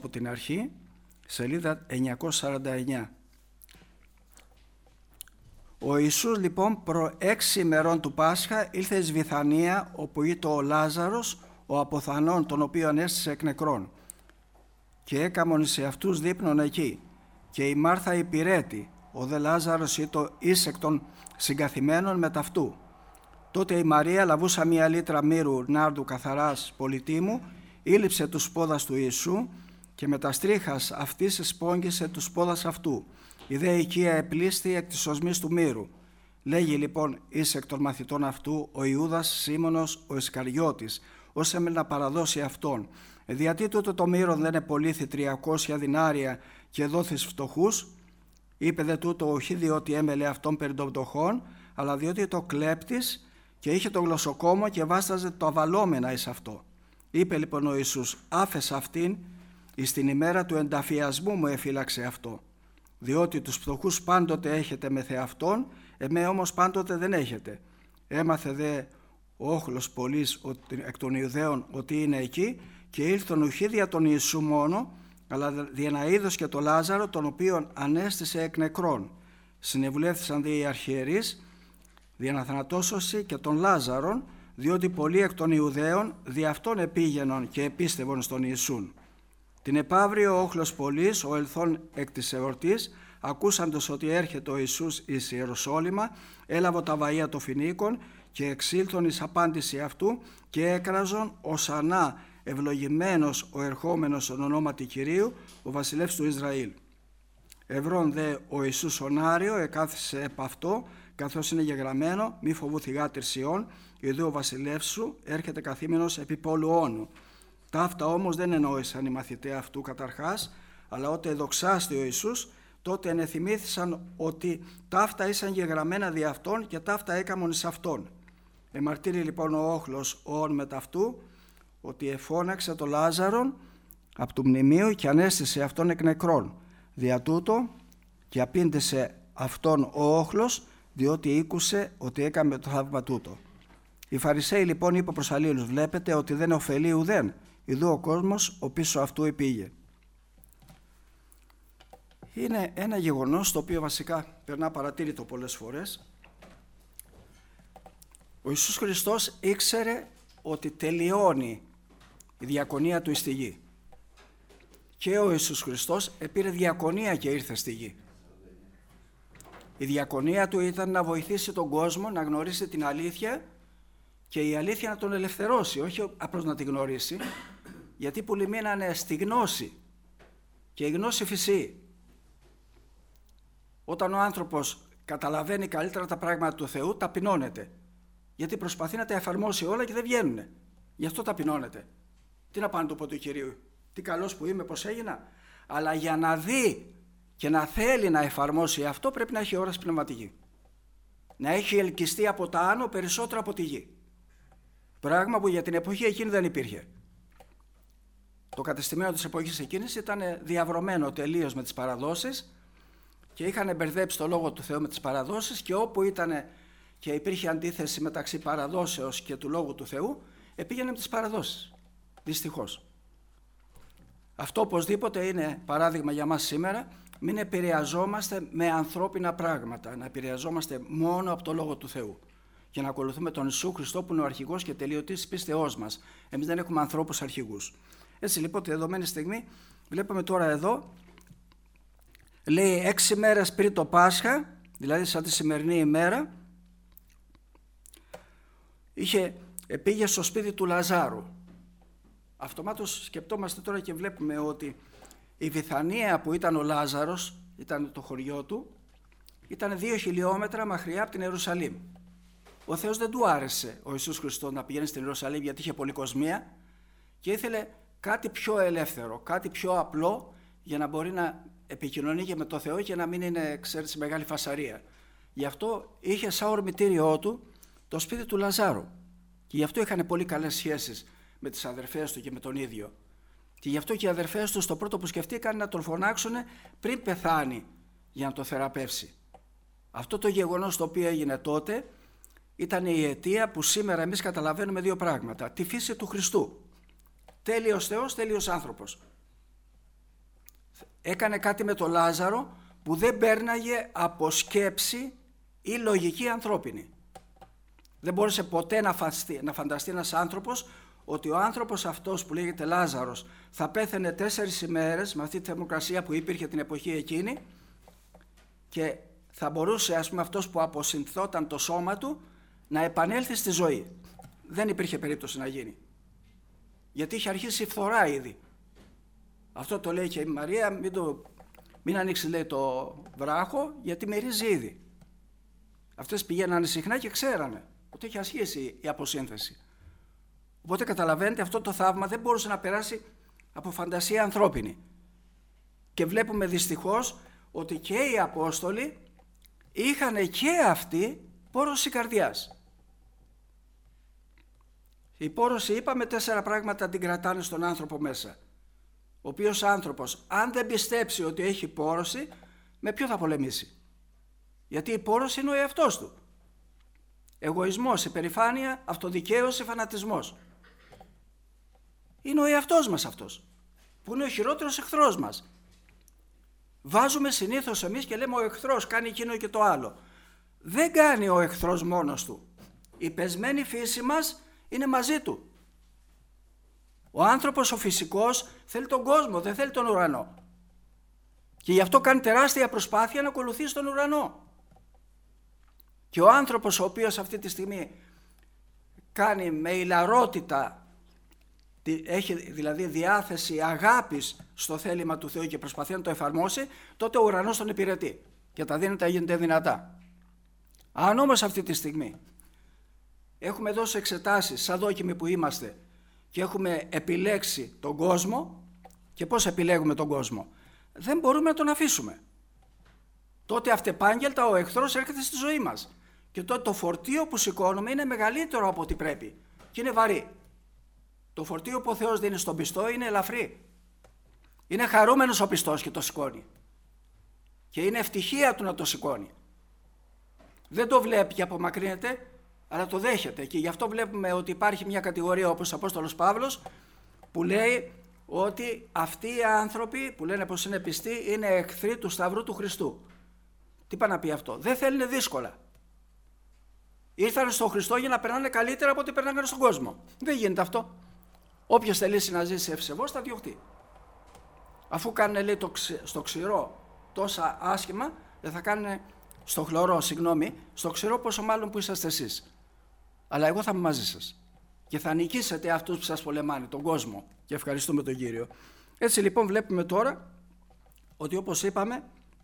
από την αρχή, σελίδα 949. Ο Ιησούς λοιπόν προ 6 ημερών του Πάσχα ήλθε εις Βιθανία, όπου ήταν ο Λάζαρος, ο αποθανών, τον οποίο ανέστησε εκ νεκρών, και έκαμον σε αυτούς δείπνον εκεί, και η Μάρθα υπηρέτη, ο δε Λάζαρος ήτο εις εκ των συγκαθημένων με ταυτού. Τότε η Μαρία, λαβούσα μία λίτρα μύρου νάρδου καθαράς πολυτίμου, ήλυψε τους πόδας του Ιησού και με τα στρίχας αυτής εσπόγγισε τους πόδας αυτού. Η δε οικία επλήσθη εκ της οσμής του μύρου. Λέγει λοιπόν εις εκ των μαθητών αυτού ο Ιούδας Σίμωνος ο Ισκαριώτης, ως έμελε να παραδώσει αυτόν. Διατί τούτο το μύρον δεν επολύθη 300 δινάρια και δόθης φτωχούς, είπε δε τούτο όχι διότι έμελε αυτόν περί των φτωχών, αλλά διότι το κλέπτης και είχε το γλωσσοκόμο και βάσταζε το αβαλόμενα εις αυτό. Είπε λοιπόν ο Ιησούς, άφες αυτήν, εις την ημέρα του ενταφιασμού μου εφύλαξε αυτό. Διότι τους φτωχούς πάντοτε έχετε με θεαυτόν, εμέ όμως πάντοτε δεν έχετε. Έμαθε δε ο όχλος πολλής εκ των Ιουδαίων ότι είναι εκεί και ήλθον ουχή δια τον Ιησού μόνο, αλλά δια να είδος και τον Λάζαρο, τον οποίον ανέστησε εκ νεκρών. Συνεβουλεύθησαν δε οι αρχιερείς δια να θανατώσωση και τον Λάζαρον, διότι πολλοί εκ των Ιουδαίων δι' αυτόν επήγαινον και επίστευον στον Ιησούν. Την επαύριο ο όχλος πολλής, ο ελθόν εκ της εορτής, ακούσαντος ότι έρχεται ο Ιησούς εις Ιεροσόλυμα, έλαβε τα βαΐα των Φινίκων και εξήλθον εις απάντηση αυτού και έκραζον οσανά ευλογημένος ο ερχόμενος εν ονόματι Κυρίου, ο βασιλεύς του Ισραήλ. Ευρών δε ο Ιησούς ονάριο εκάθισε επ' αυτό, καθώς είναι γεγραμμένο, μη φοβούθη γάτηρ Σιών, ιδού ο βασιλεύς σου έρχεται καθήμενος επί πόλου όνου. Ταύτα όμως δεν εννοήσαν οι μαθητές αυτού καταρχάς, αλλά όταν εδοξάστη ο Ιησούς, τότε ενεθυμήθησαν ότι ταύτα ήσαν γεγραμμένα δι' αυτόν και ταύτα έκαμον εις αυτόν. Εμαρτύρει λοιπόν ο όχλος όν με ταυτού, ότι εφώναξε το Λάζαρον από του μνημείου και ανέστησε αυτόν εκ νεκρών. Δια τούτο και απήντησε αυτόν ο όχλος, διότι ήκουσε ότι έκαμε το θαύμα τούτο. Οι Φαρισαίοι λοιπόν είπε προς αλλήλους, βλέπετε ότι δεν ωφελεί ουδέν, ιδού ο κόσμος ο πίσω αυτού επήγε. Είναι ένα γεγονός το οποίο βασικά περνά παρατήρητο πολλές φορές. Ο Ιησούς Χριστός ήξερε ότι τελειώνει η διακονία του στη γη. Και ο Ιησούς Χριστός επήρε διακονία και ήρθε στη γη. Η διακονία του ήταν να βοηθήσει τον κόσμο να γνωρίσει την αλήθεια και η αλήθεια να τον ελευθερώσει, όχι απλώς να τη γνωρίσει, γιατί πολλοί μείνανε στη γνώση και η γνώση φυσεί. Όταν ο άνθρωπος καταλαβαίνει καλύτερα τα πράγματα του Θεού, ταπεινώνεται, γιατί προσπαθεί να τα εφαρμόσει όλα και δεν βγαίνουν. Γι' αυτό ταπεινώνεται. Τι να πάνε το πω του Κυρίου, τι καλός που είμαι, πώς έγινα. Αλλά για να δει και να θέλει να εφαρμόσει αυτό πρέπει να έχει όραση πνευματική. Να έχει ελκυστεί από τα άνω περισσότερο από τη γη. Πράγμα που για την εποχή εκείνη δεν υπήρχε. Το κατεστημένο της εποχής εκείνης ήταν διαβρωμένο τελείως με τις παραδόσεις και είχαν μπερδέψει το Λόγο του Θεού με τις παραδόσεις και όπου ήταν και υπήρχε αντίθεση μεταξύ παραδόσεως και του Λόγου του Θεού, πήγαινε με τις παραδόσεις. Δυστυχώς. Αυτό οπωσδήποτε είναι παράδειγμα για μας σήμερα, μην επηρεαζόμαστε με ανθρώπινα πράγματα, να επηρεαζόμαστε μόνο από το Λόγο του Θεού και να ακολουθούμε τον Ιησού Χριστό που είναι ο αρχηγός και τελειωτής της πίστεώς μας. Εμείς δεν έχουμε ανθρώπους αρχηγούς. Έτσι λοιπόν τη δεδομένη στιγμή βλέπουμε τώρα εδώ, λέει 6 μέρες πριν το Πάσχα, δηλαδή σαν τη σημερινή ημέρα, πήγε στο σπίτι του Λαζάρου. Αυτομάτως σκεπτόμαστε τώρα και βλέπουμε ότι η Βιθανία που ήταν ο Λάζαρος, ήταν το χωριό του, ήταν 2 χιλιόμετρα μακριά από την Ιερουσαλήμ. Ο Θεός δεν του άρεσε ο Ιησούς Χριστός να πηγαίνει στην Ιερουσαλήμ γιατί είχε πολυκοσμία και ήθελε κάτι πιο ελεύθερο, κάτι πιο απλό για να μπορεί να επικοινωνεί και με το Θεό και να μην είναι, ξέρεις, μεγάλη φασαρία. Γι' αυτό είχε σαν ορμητήριό του το σπίτι του Λαζάρου και γι' αυτό είχαν πολύ καλές σχέσεις με τις αδερφές του και με τον ίδιο. Και γι' αυτό και οι αδερφές του το πρώτο που σκεφτήκαν να τον φωνάξουν πριν πεθάνει για να το θεραπεύσει. Αυτό το γεγονός το οποίο έγινε τότε ήταν η αιτία που σήμερα εμείς καταλαβαίνουμε 2 πράγματα. Τη φύση του Χριστού. Τέλειος Θεός, τέλειος άνθρωπος. έκανε κάτι με τον Λάζαρο που δεν πέρναγε από σκέψη ή λογική ανθρώπινη. Δεν μπόρεσε ποτέ να φανταστεί ένας άνθρωπος ότι ο άνθρωπος αυτός που λέγεται Λάζαρος θα πέθαινε 4 ημέρες με αυτή τη θερμοκρασία που υπήρχε την εποχή εκείνη και θα μπορούσε, ας πούμε, αυτός που αποσυνθόταν το σώμα του να επανέλθει στη ζωή. Δεν υπήρχε περίπτωση να γίνει. Γιατί είχε αρχίσει η φθορά ήδη. Αυτό το λέει και η Μαρία, μην ανοίξει, λέει, το βράχο, γιατί μυρίζει ήδη. Αυτές πηγαίνανε συχνά και ξέρανε ότι έχει ασχίσει η αποσύνθεση. Οπότε καταλαβαίνετε, αυτό το θαύμα δεν μπορούσε να περάσει από φαντασία ανθρώπινη. Και βλέπουμε δυστυχώς ότι και οι Απόστολοι είχαν και αυτοί πόρωση καρδιάς. Η πόρωση, είπαμε, 4 πράγματα την κρατάνε στον άνθρωπο μέσα. Ο οποίος άνθρωπος, αν δεν πιστέψει ότι έχει πόρωση, με ποιο θα πολεμήσει? Γιατί η πόρωση είναι ο εαυτός του. Εγωισμός, υπερηφάνεια, αυτοδικαίωση, φανατισμός. Είναι ο εαυτός μας αυτός, που είναι ο χειρότερος εχθρός μας. Βάζουμε συνήθως εμείς και λέμε ο εχθρός κάνει εκείνο και το άλλο. Δεν κάνει ο εχθρός μόνος του. Η πεσμένη φύση μας είναι μαζί του. Ο άνθρωπος ο φυσικός θέλει τον κόσμο, δεν θέλει τον ουρανό. Και γι' αυτό κάνει τεράστια προσπάθεια να ακολουθήσει τον ουρανό. Και ο άνθρωπος ο οποίος αυτή τη στιγμή κάνει με ηλαρότητα, έχει δηλαδή διάθεση αγάπης στο θέλημα του Θεού και προσπαθεί να το εφαρμόσει, τότε ο ουρανός τον υπηρετεί και τα δύνατα γίνεται δυνατά. Αν όμως αυτή τη στιγμή έχουμε δώσει εξετάσεις σαν δόκιμοι που είμαστε και έχουμε επιλέξει τον κόσμο, και πώς επιλέγουμε τον κόσμο? Δεν μπορούμε να τον αφήσουμε. Τότε αυτεπάγγελτα ο εχθρός έρχεται στη ζωή μας και τότε το φορτίο που σηκώνουμε είναι μεγαλύτερο από ό,τι πρέπει και είναι βαρύ. Το φορτίο που ο Θεός δίνει στον πιστό είναι ελαφρύ. Είναι χαρούμενος ο πιστός και το σηκώνει. Και είναι ευτυχία του να το σηκώνει. Δεν το βλέπει και απομακρύνεται, αλλά το δέχεται. Και γι' αυτό βλέπουμε ότι υπάρχει μια κατηγορία όπως ο Απόστολος Παύλος που λέει ότι αυτοί οι άνθρωποι που λένε πως είναι πιστοί είναι εχθροί του Σταυρού του Χριστού. Τι πάει να πει αυτό? Δεν θέλουν δύσκολα. Ήρθαν στον Χριστό για να περνάνε καλύτερα από ό,τι περνάνε στον κόσμο. Δεν γίνεται αυτό. Όποιος θελήσει να ζήσει ευσεβώς θα διωχτεί. Αφού κάνουν, λέει, στο ξηρό τόσα άσχημα, δεν θα κάνουν στο χλωρό, στο ξηρό πόσο μάλλον που είσαστε εσείς. Αλλά εγώ θα είμαι μαζί σας και θα νικήσετε αυτούς που σας πολεμάνε, τον κόσμο, και ευχαριστούμε τον Κύριο. Έτσι λοιπόν βλέπουμε τώρα ότι, όπως είπαμε,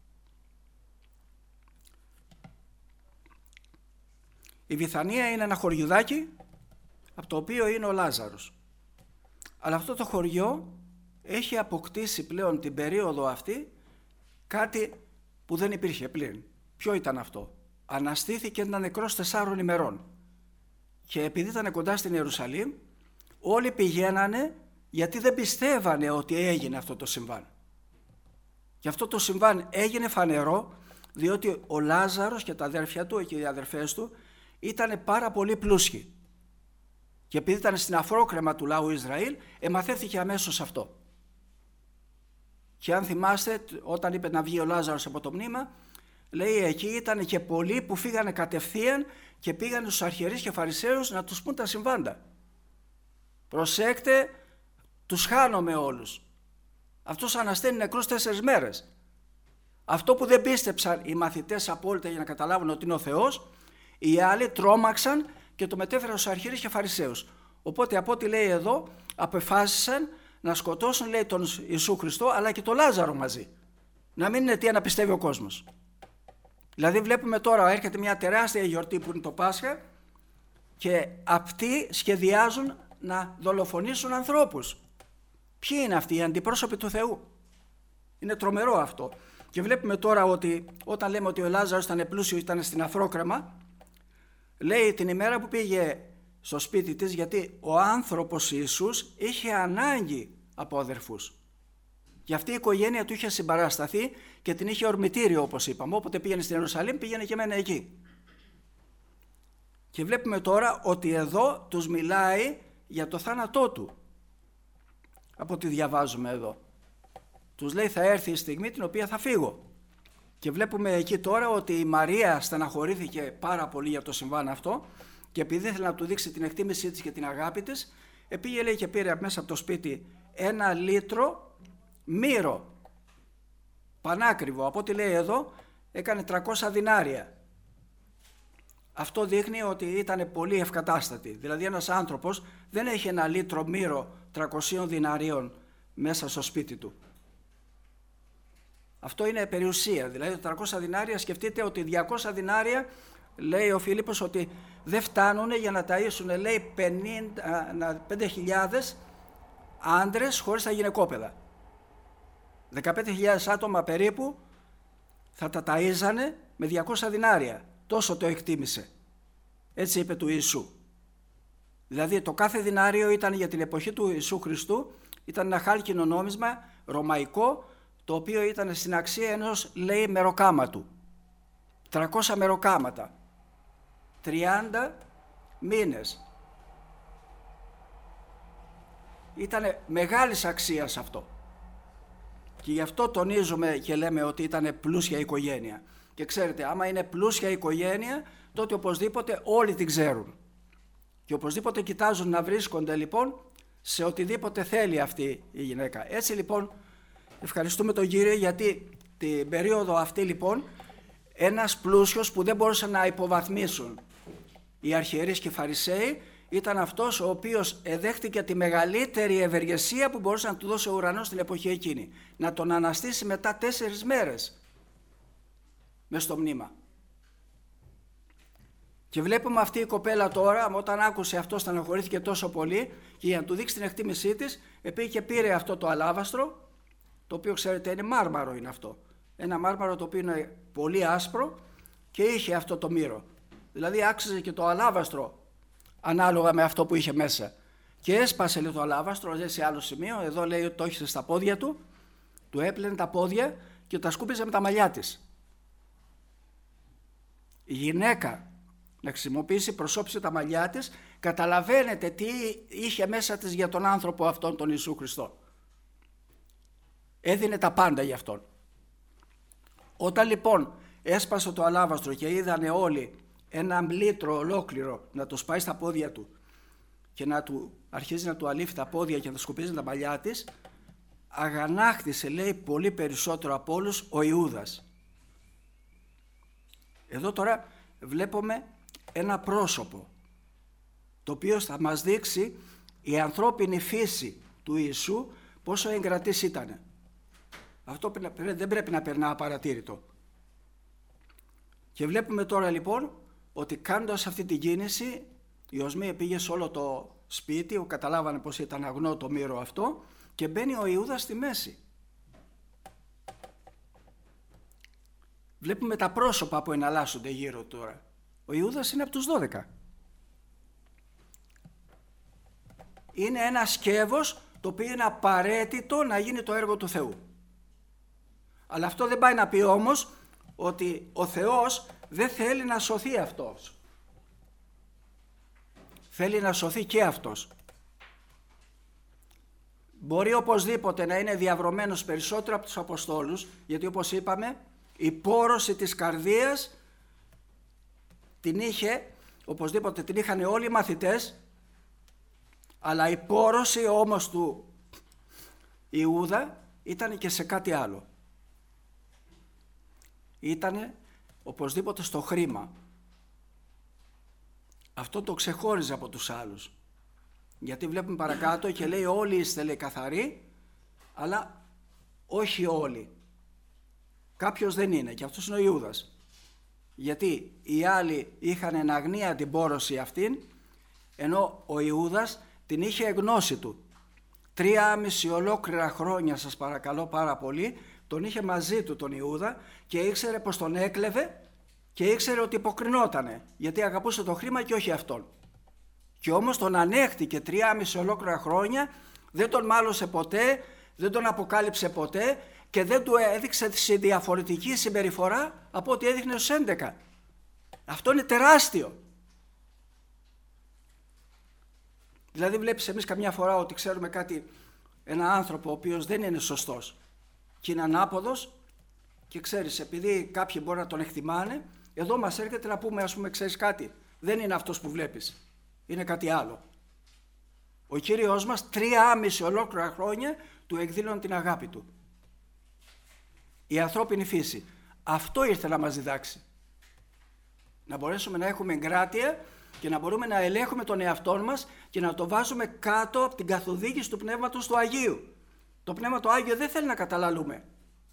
η Βηθανία είναι ένα χωριουδάκι από το οποίο είναι ο Λάζαρος. Αλλά αυτό το χωριό έχει αποκτήσει πλέον την περίοδο αυτή κάτι που δεν υπήρχε πλην. Ποιο ήταν αυτό? Αναστήθηκε, ήταν νεκρός 4 ημερών. Και επειδή ήταν κοντά στην Ιερουσαλήμ, όλοι πηγαίνανε γιατί δεν πιστεύανε ότι έγινε αυτό το συμβάν. Και αυτό το συμβάν έγινε φανερό διότι ο Λάζαρος και τα αδέρφια του και οι αδερφές του ήταν πάρα πολύ πλούσιοι. Και επειδή ήταν στην αφρόκρεμα του λαού Ισραήλ, εμαθέθηκε αμέσως αυτό. Και αν θυμάστε, όταν είπε να βγει ο Λάζαρος από το μνήμα, λέει εκεί ήταν και πολλοί που φύγανε κατευθείαν και πήγανε στους αρχιερείς και φαρισαίους να τους πούν τα συμβάντα. Προσέξτε, τους χάνομαι όλους. Αυτός ανασταίνει νεκρούς 4 μέρες. Αυτό που δεν πίστεψαν οι μαθητές απόλυτα για να καταλάβουν ότι είναι ο Θεός, οι άλλοι τρόμαξαν και το μετέφεραν στους αρχιερείς και φαρισαίους. Οπότε από ό,τι λέει εδώ, αποφάσισαν να σκοτώσουν, λέει, τον Ιησού Χριστό αλλά και τον Λάζαρο μαζί. Να μην είναι αιτία να πιστεύει ο κόσμος. Δηλαδή βλέπουμε τώρα έρχεται μια τεράστια γιορτή που είναι το Πάσχα και αυτοί σχεδιάζουν να δολοφονήσουν ανθρώπους. Ποιοι είναι αυτοί? Οι αντιπρόσωποι του Θεού. Είναι τρομερό αυτό. Και βλέπουμε τώρα ότι όταν λέμε ότι ο Λάζαρος ήταν πλούσιο, ήταν στην αφρόκρεμα, λέει την ημέρα που πήγε στο σπίτι της, γιατί ο άνθρωπος Ιησούς είχε ανάγκη από αδερφούς. Και αυτή η οικογένεια του είχε συμπαρασταθεί και την είχε ορμητήριο, όπως είπαμε. Όποτε πήγαινε στην Ιερουσαλήμ, πήγαινε και εμένα εκεί. Και βλέπουμε τώρα ότι εδώ τους μιλάει για το θάνατό του. Από ό,τι διαβάζουμε εδώ. τους λέει θα έρθει η στιγμή την οποία θα φύγω. Και βλέπουμε εκεί τώρα ότι η Μαρία στεναχωρήθηκε πάρα πολύ για το συμβάν αυτό και επειδή ήθελε να του δείξει την εκτίμησή της και την αγάπη της, πήγε λέει και πήρε μέσα από το σπίτι 1 λίτρο μύρο, πανάκριβο, από ό,τι λέει εδώ έκανε 300 δινάρια. Αυτό δείχνει ότι ήταν πολύ ευκατάστατη. Δηλαδή ένας άνθρωπος δεν έχει 1 λίτρο μύρο 300 διναρίων μέσα στο σπίτι του. Αυτό είναι περιουσία. Δηλαδή 400 δινάρια, σκεφτείτε ότι 200 δινάρια, λέει ο Φίλιππος, ότι δεν φτάνουν για να ταΐσουν, λέει, 5.000 άντρες χωρίς τα γυναικόπαιδα. 15.000 άτομα περίπου θα τα ταΐζανε με 200 δινάρια. Τόσο το εκτίμησε. Έτσι είπε του Ιησού. Δηλαδή το κάθε δινάριο ήταν για την εποχή του Ιησού Χριστού, ήταν ένα χάλκινο νόμισμα ρωμαϊκό, το οποίο ήταν στην αξία ενός, λέει, μεροκάματου. 300 μεροκάματα. 30 μήνες. Ήταν μεγάλης αξίας αυτό. Και γι' αυτό τονίζουμε και λέμε ότι ήταν πλούσια οικογένεια. Και ξέρετε, άμα είναι πλούσια οικογένεια, τότε οπωσδήποτε όλοι την ξέρουν. Και οπωσδήποτε κοιτάζουν να βρίσκονται λοιπόν σε οτιδήποτε θέλει αυτή η γυναίκα. Έτσι λοιπόν ευχαριστούμε τον Κύριο, γιατί την περίοδο αυτή λοιπόν ένας πλούσιος που δεν μπορούσαν να υποβαθμίσουν οι αρχιερείς και οι Φαρισαίοι ήταν αυτός ο οποίος εδέχτηκε τη μεγαλύτερη ευεργεσία που μπορούσε να του δώσει ο ουρανός στην εποχή εκείνη. Να τον αναστήσει μετά 4 μέρες μες στο μνήμα. Και βλέπουμε αυτή η κοπέλα τώρα, όταν άκουσε αυτό, στεναχωρήθηκε τόσο πολύ και για να του δείξει την εκτίμησή της, πήγε και πήρε αυτό το αλάβαστρο, το οποίο ξέρετε είναι μάρμαρο είναι αυτό. Ένα μάρμαρο το οποίο είναι πολύ άσπρο και είχε αυτό το μύρο. Δηλαδή άξιζε και το αλάβαστρο ανάλογα με αυτό που είχε μέσα. Και έσπασε λέει, το αλάβαστρο, λέει σε άλλο σημείο, εδώ λέει ότι το είχε στα πόδια του, του έπλαινε τα πόδια και τα σκούπιζε με τα μαλλιά της. Η γυναίκα να χρησιμοποιήσει, προσώπησε τα μαλλιά της, καταλαβαίνετε τι είχε μέσα της για τον άνθρωπο αυτόν τον Ιησού Χριστό. Έδινε τα πάντα για αυτόν. Όταν λοιπόν έσπασε το αλάβαστρο και είδανε όλοι 1 λίτρο ολόκληρο να το σπάει στα πόδια του και να του αρχίζει να του αλήφει τα πόδια και να σκουπίζει τα μαλλιά της, αγανάκτησε λέει πολύ περισσότερο από όλους ο Ιούδας. Εδώ τώρα βλέπουμε ένα πρόσωπο το οποίο θα μας δείξει η ανθρώπινη φύση του Ιησού πόσο εγκρατής ήτανε. Αυτό δεν πρέπει να περνά απαρατήρητο. Και βλέπουμε τώρα λοιπόν ότι κάνοντας αυτή την κίνηση η οσμή πήγε σε όλο το σπίτι, καταλάβανε πως ήταν αγνό το μύρο αυτό και μπαίνει ο Ιούδας στη μέση. Βλέπουμε τα πρόσωπα που εναλλάσσονται γύρω τώρα. Ο Ιούδας είναι από τους 12. Είναι ένα σκεύος το οποίο είναι απαραίτητο να γίνει το έργο του Θεού. Αλλά αυτό δεν πάει να πει όμως ότι ο Θεός δεν θέλει να σωθεί αυτός. Θέλει να σωθεί και αυτός. Μπορεί οπωσδήποτε να είναι διαβρωμένος περισσότερο από τους Αποστόλους, γιατί όπως είπαμε η πόρωση της καρδίας οπωσδήποτε την είχαν όλοι οι μαθητές, αλλά η πόρωση όμως του Ιούδα ήταν και σε κάτι άλλο. Ήτανε οπωσδήποτε στο χρήμα. Αυτό το ξεχώριζε από τους άλλους. Γιατί βλέπουμε παρακάτω και λέει όλοι είστε λέει καθαροί, αλλά όχι όλοι. Κάποιος δεν είναι και αυτός είναι ο Ιούδας. Γιατί οι άλλοι είχαν εν αγνία την πόρωση αυτήν, ενώ ο Ιούδας την είχε γνώση του. 3,5 ολόκληρα χρόνια, σας παρακαλώ πάρα πολύ, τον είχε μαζί του τον Ιούδα και ήξερε πως τον έκλεβε και ήξερε ότι υποκρινότανε, γιατί αγαπούσε το χρήμα και όχι αυτόν. Και όμως τον ανέχτηκε 3,5 ολόκληρα χρόνια, δεν τον μάλωσε ποτέ, δεν τον αποκάλυψε ποτέ και δεν του έδειξε σε διαφορετική συμπεριφορά από ό,τι έδειχνε στους 11. Αυτό είναι τεράστιο. Δηλαδή βλέπεις εμείς καμιά φορά ότι ξέρουμε ένα άνθρωπο ο οποίος δεν είναι σωστός. και είναι ανάποδος και ξέρεις, επειδή κάποιοι μπορεί να τον εκτιμάνε, εδώ μας έρχεται να πούμε, ας πούμε, ξέρεις κάτι, δεν είναι αυτός που βλέπεις, είναι κάτι άλλο. Ο Κύριος μας 3,5 ολόκληρα χρόνια του εκδήλωνε την αγάπη του. Η ανθρώπινη φύση. Αυτό ήρθε να μας διδάξει. Να μπορέσουμε να έχουμε εγκράτεια και να μπορούμε να ελέγχουμε τον εαυτό μας και να το βάζουμε κάτω από την καθοδήγηση του Πνεύματος του Αγίου. Το Πνεύμα το Άγιο δεν θέλει να καταλαλούμε.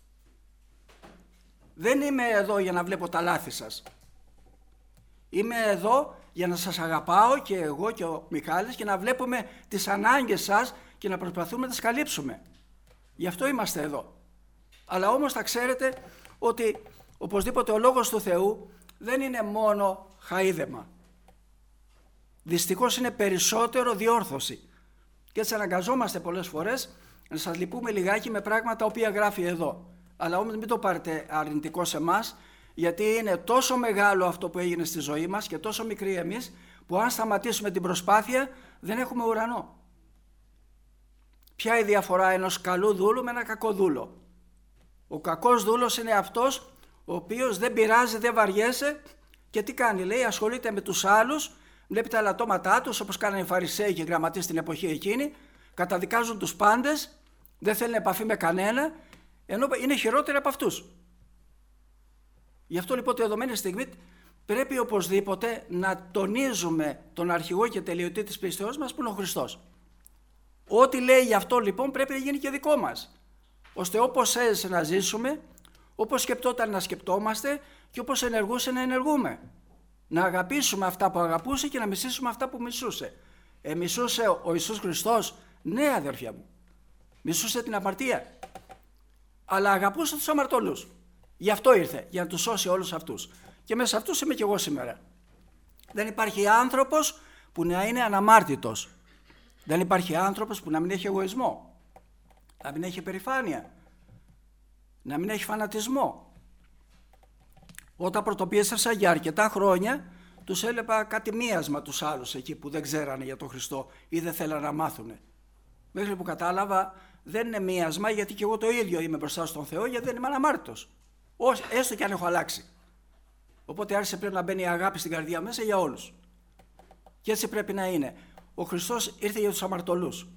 Δεν είμαι εδώ για να βλέπω τα λάθη σας. Είμαι εδώ για να σας αγαπάω και εγώ και ο Μιχάλης και να βλέπουμε τις ανάγκες σας και να προσπαθούμε να τις καλύψουμε. Γι' αυτό είμαστε εδώ. Αλλά όμως θα ξέρετε ότι οπωσδήποτε ο Λόγος του Θεού δεν είναι μόνο χαΐδεμα. Δυστυχώς είναι περισσότερο διόρθωση. Και έτσι αναγκαζόμαστε πολλές φορές να σας λυπούμε λιγάκι με πράγματα τα οποία γράφει εδώ. Αλλά όμως μην το πάρετε αρνητικό σε εμάς, γιατί είναι τόσο μεγάλο αυτό που έγινε στη ζωή μας και τόσο μικροί εμείς, που αν σταματήσουμε την προσπάθεια δεν έχουμε ουρανό. Ποια η διαφορά ενός καλού δούλου με ένα κακό δούλο? Ο κακός δούλος είναι αυτός ο οποίος δεν πειράζει, δεν βαριέσαι και τι κάνει? Λέει, ασχολείται με τους άλλους, βλέπει τα ελαττώματά τους, όπως κάνανε οι Φαρισαίοι και οι γραμματείς στην εποχή εκείνη, καταδικάζουν τους πάντες, δεν θέλουν επαφή με κανένα, ενώ είναι χειρότεροι από αυτούς. Γι' αυτό λοιπόν τη δεδομένη στιγμή πρέπει οπωσδήποτε να τονίζουμε τον αρχηγό και τελειωτή της πίστεως μας που είναι ο Χριστός. Ό,τι λέει γι' αυτό λοιπόν πρέπει να γίνει και δικό μας, ώστε όπως έζησε να ζήσουμε, όπως σκεπτόταν να σκεπτόμαστε και όπως ενεργούσε να ενεργούμε. Να αγαπήσουμε αυτά που αγαπούσε και να μισήσουμε αυτά που μισούσε. Μισούσε ο Ιησούς Χριστός? Ναι, αδερφιά μου. Μισούσε την αμαρτία. Αλλά αγαπούσε τους αμαρτωλούς. Γι' αυτό ήρθε, για να τους σώσει όλους αυτούς. Και μέσα αυτούς είμαι και εγώ σήμερα. Δεν υπάρχει άνθρωπος που να είναι αναμάρτητος. Δεν υπάρχει άνθρωπος που να μην έχει εγωισμό, να μην έχει περηφάνεια, να μην έχει φανατισμό. Όταν πρωτοπίεσασα για αρκετά χρόνια, τους έλεπα κάτι μίασμα τους άλλους εκεί που δεν ξέρανε για τον Χριστό ή δεν θέλανε να μάθουνε. Μέχρι που κατάλαβα δεν είναι μίασμα, γιατί και εγώ το ίδιο είμαι μπροστά στον Θεό, γιατί δεν είμαι αναμάρτητος. Έστω και αν έχω αλλάξει. Οπότε άρχισε πρέπει να μπαίνει η αγάπη στην καρδιά μέσα για όλους. Και έτσι πρέπει να είναι. Ο Χριστός ήρθε για τους αμαρτωλούς.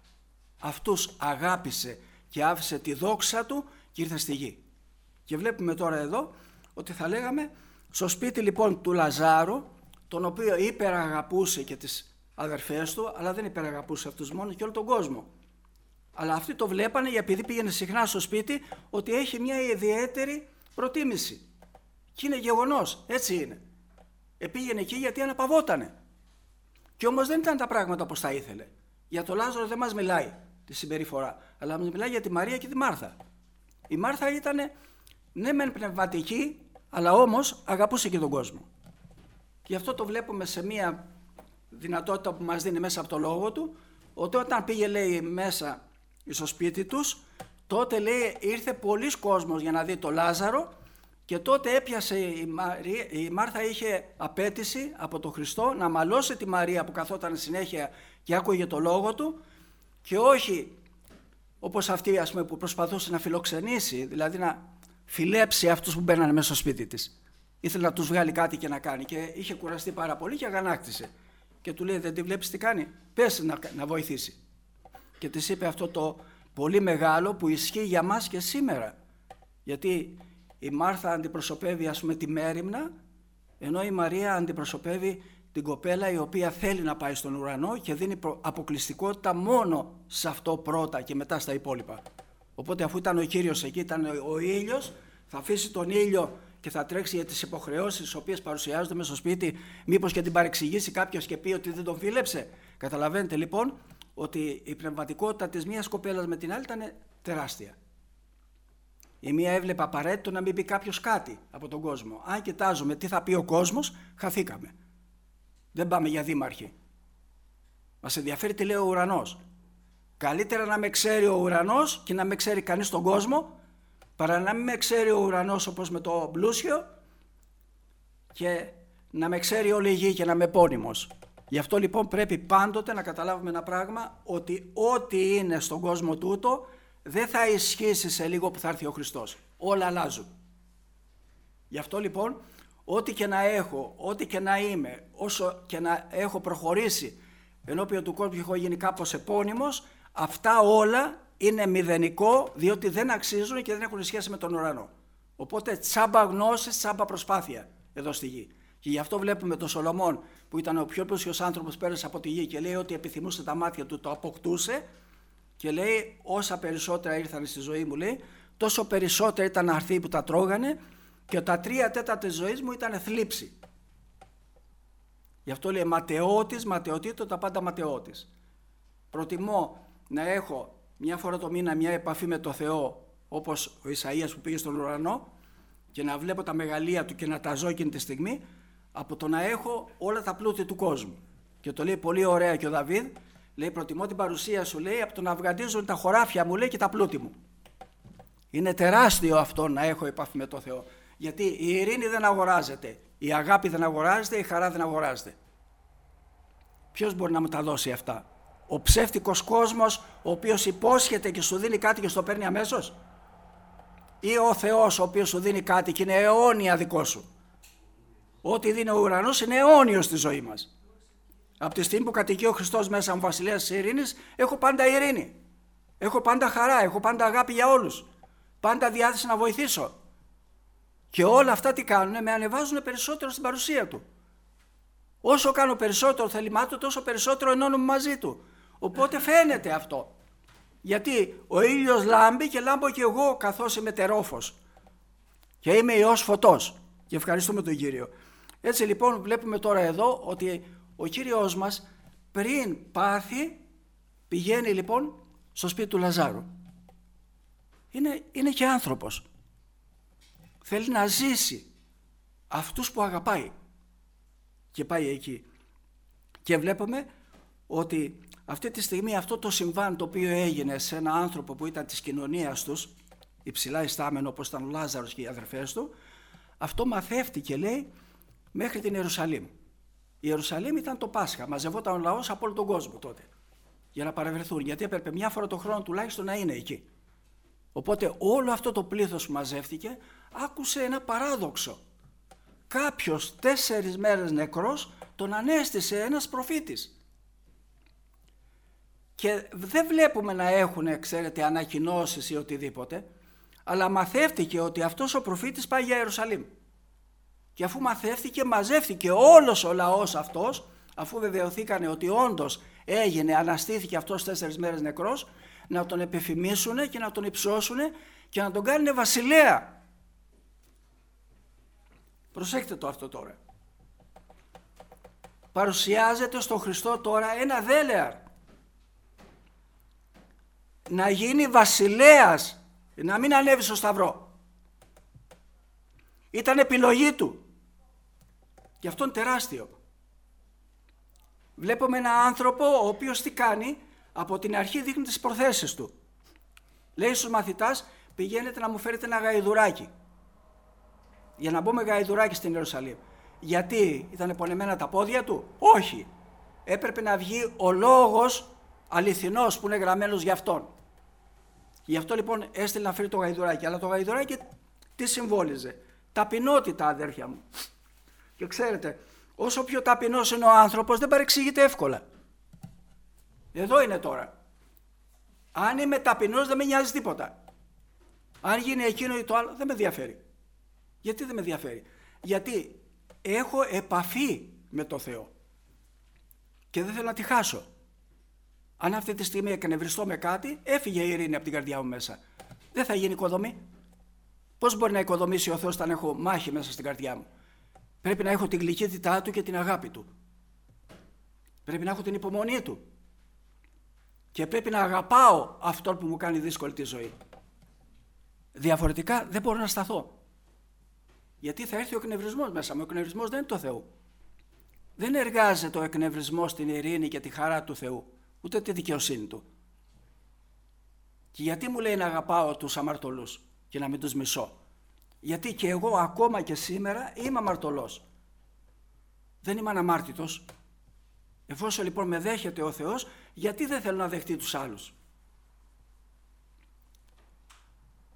Αυτούς αγάπησε και άφησε τη δόξα του και ήρθε στη γη. Και βλέπουμε τώρα εδώ ότι θα λέγαμε στο σπίτι λοιπόν του Λαζάρου, τον οποίο υπεραγαπούσε και τις αδερφές του, αλλά δεν υπεραγαπούσε αυτούς μόνο και όλο τον κόσμο. Αλλά αυτοί το βλέπανε, επειδή πήγαινε συχνά στο σπίτι, ότι έχει μια ιδιαίτερη προτίμηση. Και είναι γεγονός, έτσι είναι. Πήγαινε εκεί γιατί αναπαυότανε. Και όμως δεν ήταν τα πράγματα όπως τα ήθελε. Για τον Λάζαρο δεν μας μιλάει τη συμπεριφορά, αλλά μας μιλάει για τη Μαρία και τη Μάρθα. Η Μάρθα ήταν ναι μεν πνευματική, αλλά όμως αγαπούσε και τον κόσμο. Γι' αυτό το βλέπουμε σε μια δυνατότητα που μας δίνει μέσα από το λόγο του, ότι όταν πήγε λέει μέσα στο σπίτι τους, τότε λέει ήρθε πολλής κόσμος για να δει τον Λάζαρο και τότε έπιασε η Μάρθα, είχε απέτηση από τον Χριστό να μαλώσει τη Μαρία που καθόταν συνέχεια και άκουγε το λόγο του και όχι όπως αυτή ας πούμε, που προσπαθούσε να φιλοξενήσει, δηλαδή να φιλέψει αυτούς που μπαίνανε μέσα στο σπίτι της. Ήθελε να τους βγάλει κάτι και να κάνει και είχε κουραστεί πάρα πολύ και αγανάκτησε. Και του λέει δεν τη βλέπεις τι κάνει, πες να βοηθήσει. Και της είπε αυτό το πολύ μεγάλο που ισχύει για μας και σήμερα. Γιατί η Μάρθα αντιπροσωπεύει ας πούμε τη μέριμνα, ενώ η Μαρία αντιπροσωπεύει την κοπέλα η οποία θέλει να πάει στον ουρανό και δίνει αποκλειστικότητα μόνο σε αυτό πρώτα και μετά στα υπόλοιπα. Οπότε αφού ήταν ο Κύριος εκεί, ήταν ο ήλιος, θα αφήσει τον ήλιο και θα τρέξει για τις υποχρεώσεις τις οποίες παρουσιάζονται μέσα στο σπίτι, μήπως και την παρεξηγήσει κάποιος και πει ότι δεν τον φίλεψε. Καταλαβαίνετε λοιπόν ότι η πνευματικότητα της μίας κοπέλας με την άλλη ήταν τεράστια. Η μία έβλεπε απαραίτητο να μην πει κάποιος κάτι από τον κόσμο. Αν κοιτάζουμε τι θα πει ο κόσμος, χαθήκαμε. Δεν πάμε για δήμαρχοι. Μας ενδιαφέρει τι λέει ο ουρανός. Καλύτερα να με ξέρει ο ουρανός και να με ξέρει κανείς τον κόσμο, παρά να μην με ξέρει ο ουρανός όπως με το πλούσιο και να με ξέρει όλη η γη και να είμαι επώνυμος. Γι' αυτό λοιπόν πρέπει πάντοτε να καταλάβουμε ένα πράγμα, ότι ό,τι είναι στον κόσμο τούτο δεν θα ισχύσει σε λίγο που θα έρθει ο Χριστός. Όλα αλλάζουν. Γι' αυτό λοιπόν, ό,τι και να έχω, ό,τι και να είμαι, όσο και να έχω προχωρήσει ενώπιον του κόσμου και έχω γίνει κάπως επώνυμος, αυτά όλα είναι μηδενικό, διότι δεν αξίζουν και δεν έχουν σχέση με τον ουρανό. Οπότε τσάμπα γνώση, τσάμπα προσπάθεια εδώ στη γη. Και γι' αυτό βλέπουμε τον Σολομών, που ήταν ο πιο πλούσιος άνθρωπος, πέρασε από τη γη και λέει ότι επιθυμούσε τα μάτια του, το αποκτούσε και λέει όσα περισσότερα ήρθαν στη ζωή μου, λέει, τόσο περισσότερα ήταν αρθοί που τα τρώγανε και τα 3/4 της ζωής μου ήταν θλίψη. Γι' αυτό λέει ματαιώτης, ματαιωτήτω τα πάντα ματαιώτης. Προτιμώ να έχω μια φορά το μήνα μια επαφή με το Θεό, όπως ο Ισαΐας που πήγε στον ουρανό, και να βλέπω τα μεγαλεία του και να τα ζω εκείνη τη στιγμή, από το να έχω όλα τα πλούτη του κόσμου. Και το λέει πολύ ωραία και ο Δαβίδ, λέει προτιμώ την παρουσία σου, λέει, από το να αυγαντίζουν τα χωράφια μου, λέει, και τα πλούτη μου. Είναι τεράστιο αυτό να έχω επαφή με το Θεό. Γιατί η ειρήνη δεν αγοράζεται, η αγάπη δεν αγοράζεται, η χαρά δεν αγοράζεται. Ποιος μπορεί να μου τα δώσει αυτά? Ο ψεύτικος κόσμος, ο οποίος υπόσχεται και σου δίνει κάτι και στο παίρνει αμέσως? Ή ο Θεός ο οποίος σου δίνει κάτι και είναι αιώνια δικό σου? Ό,τι δίνει ο ουρανός είναι αιώνιο στη ζωή μας. Από τη στιγμή που κατοικεί ο Χριστός μέσα μου, βασιλέας της ειρήνης, έχω πάντα ειρήνη. Έχω πάντα χαρά, έχω πάντα αγάπη για όλους. Πάντα διάθεση να βοηθήσω. Και όλα αυτά τι κάνουνε? Με ανεβάζουν περισσότερο στην παρουσία του. Όσο κάνω περισσότερο θέλημά του, τόσο περισσότερο ενώνουμε μαζί του. Οπότε φαίνεται αυτό. Γιατί ο ήλιος λάμπει και λάμπω και εγώ, καθώς είμαι τερόφος. Και είμαι ιός φωτός. Και ευχαριστούμε τον Κύριο. Έτσι λοιπόν βλέπουμε τώρα εδώ ότι ο Κύριος μας πριν πάθει πηγαίνει λοιπόν στο σπίτι του Λαζάρου. Είναι και άνθρωπος. Θέλει να ζήσει αυτούς που αγαπάει. Και πάει εκεί. Και βλέπουμε ότι αυτή τη στιγμή αυτό το συμβάν το οποίο έγινε σε ένα άνθρωπο που ήταν της κοινωνίας τους, υψηλά ιστάμενο όπως ήταν ο Λάζαρος και οι αδερφές του, αυτό μαθεύτηκε, λέει, μέχρι την Ιερουσαλήμ. Η Ιερουσαλήμ ήταν το Πάσχα, μαζευόταν ο λαός από όλο τον κόσμο τότε για να παρευρεθούν, γιατί έπρεπε μια φορά το χρόνο τουλάχιστον να είναι εκεί. Οπότε όλο αυτό το πλήθος που μαζεύτηκε άκουσε ένα παράδοξο. Κάποιος 4 μέρες νεκρός τον ανέστησε ένας προφήτης. Και δεν βλέπουμε να έχουν, ξέρετε, ανακοινώσεις ή οτιδήποτε, αλλά μαθεύτηκε ότι αυτός ο προφήτης πάει για Ιερουσαλήμ. Και αφού μαθεύτηκε, μαζεύτηκε όλος ο λαός αυτός, αφού βεβαιωθήκανε ότι όντως έγινε, αναστήθηκε αυτός 4 μέρες νεκρός, να τον επιφημίσουν και να τον υψώσουν και να τον κάνουν βασιλέα. Προσέξτε το αυτό τώρα. Παρουσιάζεται στον Χριστό τώρα ένα δέλεαρ. Να γίνει βασιλέας, να μην ανέβει στο σταυρό. Ήταν επιλογή του. Και αυτό είναι τεράστιο. Βλέπουμε ένα άνθρωπο ο οποίος τι κάνει? Από την αρχή δείχνει τις προθέσεις του. Λέει στους μαθητάς, πηγαίνετε να μου φέρετε ένα γαϊδουράκι. Για να μπω με γαϊδουράκι στην Ιερουσαλήμ. Γιατί ήταν πονεμένα τα πόδια του? Όχι. Έπρεπε να βγει ο λόγος αληθινός που είναι γραμμένος για αυτόν. Γι' αυτό λοιπόν έστειλε να φέρει το γαϊδουράκι. Αλλά το γαϊδουράκι τι συμβόλιζε? Ταπεινότητα, αδέρφια μου. Και ξέρετε, όσο πιο ταπεινός είναι ο άνθρωπος, δεν παρεξηγείται εύκολα. Εδώ είναι τώρα. Αν είμαι ταπεινός δεν με νοιάζει τίποτα. Αν γίνει εκείνο ή το άλλο δεν με ενδιαφέρει. Γιατί δεν με ενδιαφέρει? Γιατί έχω επαφή με το Θεό και δεν θέλω να τη χάσω. Αν αυτή τη στιγμή εκνευριστώ με κάτι, έφυγε η ειρήνη από την καρδιά μου μέσα. Δεν θα γίνει οικοδομή. Πώς μπορεί να οικοδομήσει ο Θεός όταν έχω μάχη μέσα στην καρδιά μου? Πρέπει να έχω την γλυκύτητά του και την αγάπη του. Πρέπει να έχω την υπομονή του. Και πρέπει να αγαπάω αυτόν που μου κάνει δύσκολη τη ζωή. Διαφορετικά δεν μπορώ να σταθώ. Γιατί θα έρθει ο εκνευρισμός μέσα μου. Ο εκνευρισμός δεν είναι το Θεό. Δεν εργάζεται ο εκνευρισμός στην ειρήνη και τη χαρά του Θεού, ούτε τη δικαιοσύνη του. Και γιατί μου λέει να αγαπάω τους αμαρτωλούς και να μην τους μισώ? Γιατί και εγώ ακόμα και σήμερα είμαι αμαρτωλός. Δεν είμαι αναμάρτητος. Εφόσον λοιπόν με δέχεται ο Θεός, γιατί δεν θέλω να δεχτεί τους άλλους?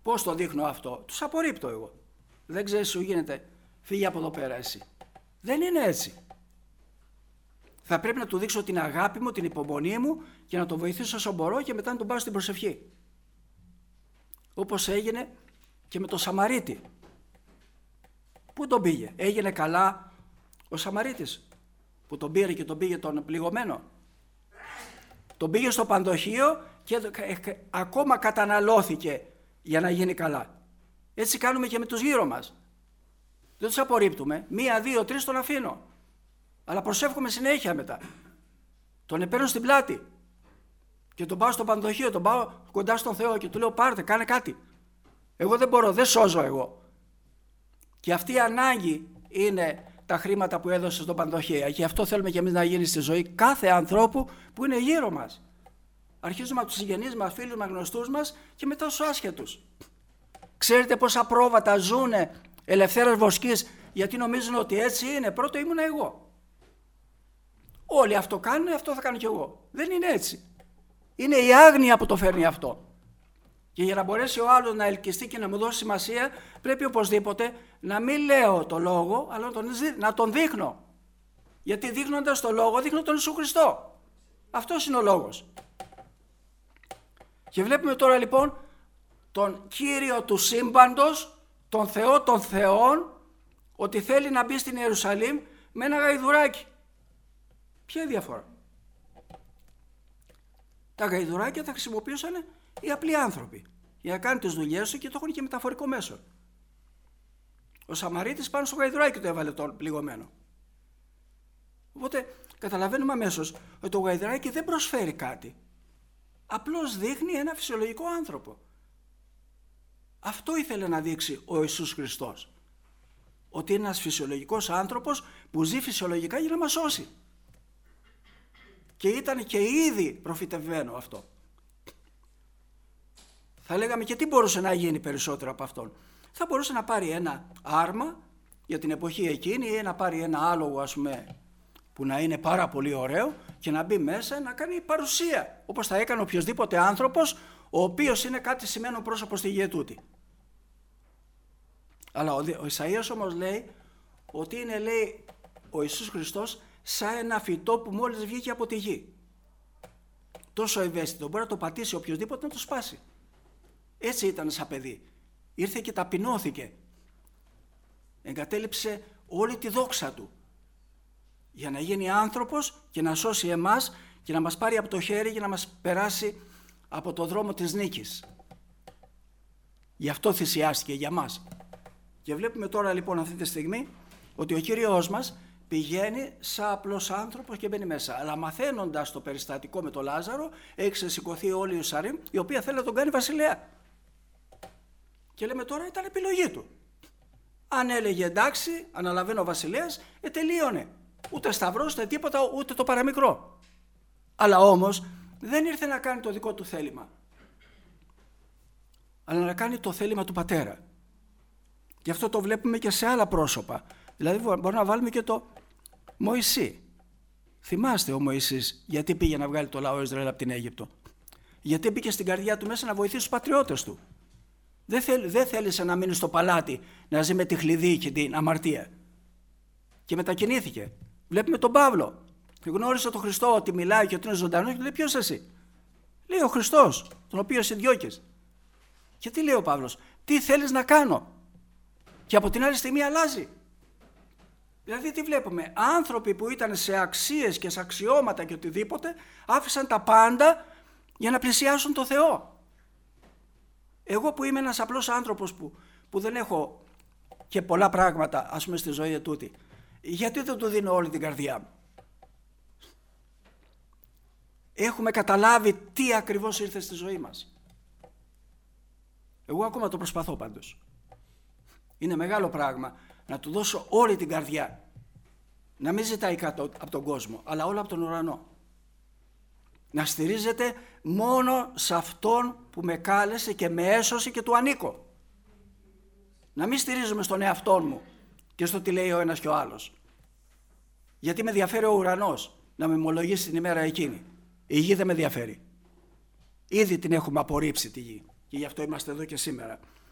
Πώς το δείχνω αυτό? Τους απορρίπτω εγώ. Δεν ξέρεις, σου γίνεται, φύγε από εδώ πέρα εσύ. Δεν είναι έτσι. Θα πρέπει να του δείξω την αγάπη μου, την υπομονή μου και να τον βοηθήσω όσο μπορώ και μετά να τον πάω στην προσευχή. Όπως έγινε και με τον Σαμαρίτη. Πού τον πήγε? Έγινε καλά ο Σαμαρίτης που τον πήρε και τον πήγε τον πληγωμένο? Τον πήγε στο πανδοχείο και ακόμα καταναλώθηκε για να γίνει καλά. Έτσι κάνουμε και με τους γύρω μας. Δεν τους απορρίπτουμε. 1, 2, 3 τον αφήνω. Αλλά προσεύχομαι συνέχεια μετά. Τον επέρνω στην πλάτη και τον πάω στο πανδοχείο, τον πάω κοντά στον Θεό και του λέω πάρτε, κάνε κάτι. Εγώ δεν μπορώ, δεν σώζω εγώ. Και αυτή η ανάγκη είναι τα χρήματα που έδωσε στον πανδοχείο. Και αυτό θέλουμε και εμείς να γίνει στη ζωή κάθε ανθρώπου που είναι γύρω μας. Αρχίζουμε από τους συγγενείς μας, φίλους μας, γνωστούς μας και μετά τους άσχετους. Ξέρετε πόσα πρόβατα ζουνε ελευθέρας βοσκής γιατί νομίζουν ότι έτσι είναι? Πρώτο ήμουν εγώ. Όλοι αυτό κάνουν, αυτό θα κάνω κι εγώ. Δεν είναι έτσι. Είναι η άγνοια που το φέρνει αυτό. Και για να μπορέσει ο άλλος να ελκυστεί και να μου δώσει σημασία, πρέπει οπωσδήποτε να μην λέω το λόγο, αλλά να τον δείχνω. Γιατί δείχνοντας το λόγο, δείχνω τον Ιησού Χριστό. Αυτός είναι ο λόγος. Και βλέπουμε τώρα λοιπόν τον Κύριο του σύμπαντος, τον Θεό των Θεών, ότι θέλει να μπει στην Ιερουσαλήμ με ένα γαϊδουράκι. Ποια είναι η διαφορά? Τα γαϊδουράκια τα χρησιμοποιούσαν οι απλοί άνθρωποι για να κάνουν τις δουλειές του και το έχουν και μεταφορικό μέσο. Ο Σαμαρίτης πάνω στο γαϊδουράκι το έβαλε τον πληγωμένο. Οπότε καταλαβαίνουμε αμέσως ότι το γαϊδουράκι δεν προσφέρει κάτι. Απλώς δείχνει ένα φυσιολογικό άνθρωπο. Αυτό ήθελε να δείξει ο Ιησούς Χριστός. Ότι είναι ένας φυσιολογικός άνθρωπος που ζει φυσιολογικά για να μας σώσει. Και ήταν και ήδη προφητευμένο αυτό. Θα λέγαμε και τι μπορούσε να γίνει περισσότερο από αυτόν? Θα μπορούσε να πάρει ένα άρμα για την εποχή εκείνη ή να πάρει ένα άλογο, ας πούμε, που να είναι πάρα πολύ ωραίο και να μπει μέσα να κάνει παρουσία, όπως θα έκανε οποιοσδήποτε άνθρωπος ο οποίος είναι κάτι σημαίνον πρόσωπο στη γη τούτη. Αλλά ο Ισαΐας όμως λέει ότι είναι, λέει, ο Ιησούς Χριστός σαν ένα φυτό που μόλις βγήκε από τη γη. Τόσο ευαίσθητο, μπορεί να το πατήσει οποιοσδήποτε να το σπάσει. Έτσι ήταν σαν παιδί. Ήρθε και ταπεινώθηκε. Εγκατέλειψε όλη τη δόξα του για να γίνει άνθρωπος και να σώσει εμάς και να μας πάρει από το χέρι και να μας περάσει από το δρόμο της νίκης. Γι' αυτό θυσιάστηκε για μας. Και βλέπουμε τώρα λοιπόν αυτή τη στιγμή ότι ο Κύριος μας πηγαίνει σαν απλός άνθρωπος και μπαίνει μέσα. Αλλά μαθαίνοντας το περιστατικό με τον Λάζαρο, έχει ξεσηκωθεί όλη η Ιερουσαλήμ, η οποία θέλει να τον κάνει βασιλέα. Και λέμε τώρα ήταν επιλογή του. Αν έλεγε εντάξει, αναλαβαίνω βασιλέας, τελείωνε. Ούτε σταυρός, ούτε τίποτα, ούτε το παραμικρό. Αλλά όμως δεν ήρθε να κάνει το δικό του θέλημα, αλλά να κάνει το θέλημα του Πατέρα. Γι' αυτό το βλέπουμε και σε άλλα πρόσωπα. Δηλαδή μπορούμε να βάλουμε και το Μωυσή. Θυμάστε ο Μωυσής γιατί πήγε να βγάλει το λαό Ισραήλ από την Αίγυπτο? Γιατί μπήκε στην καρδιά του μέσα να βοηθήσει τους πατριώτες του. Δεν θέλησε να μείνει στο παλάτι να ζει με τη χλειδί και την αμαρτία. Και μετακινήθηκε. Βλέπουμε τον Παύλο. Γνώρισε τον Χριστό ότι μιλάει και ότι είναι ζωντανός και λέει ποιος εσύ? Λέει ο Χριστός, τον οποίο συνδιώκεις. Και τι λέει ο Παύλος? Τι θέλεις να κάνω? Και από την άλλη στιγμή αλλάζει. Δηλαδή τι βλέπουμε? Άνθρωποι που ήταν σε αξίες και σε αξιώματα και οτιδήποτε άφησαν τα πάντα για να πλησιάσουν το Θεό. Εγώ που είμαι ένας απλός άνθρωπος που δεν έχω και πολλά πράγματα ας πούμε στη ζωή τούτη, γιατί δεν του δίνω όλη την καρδιά μου? Έχουμε καταλάβει τι ακριβώς ήρθε στη ζωή μας? Εγώ ακόμα το προσπαθώ πάντως. Είναι μεγάλο πράγμα να του δώσω όλη την καρδιά. Να μην ζητάει κάτω από τον κόσμο, αλλά όλα από τον ουρανό. Να στηρίζεται μόνο σε αυτόν που με κάλεσε και με έσωσε και του ανήκω. Να μην στηρίζομαι στον εαυτό μου και στο τι λέει ο ένας και ο άλλος. Γιατί με ενδιαφέρει ο ουρανός να με ομολογήσει την ημέρα εκείνη. Η γη δεν με ενδιαφέρει. Ήδη την έχουμε απορρίψει τη γη και γι' αυτό είμαστε εδώ και σήμερα.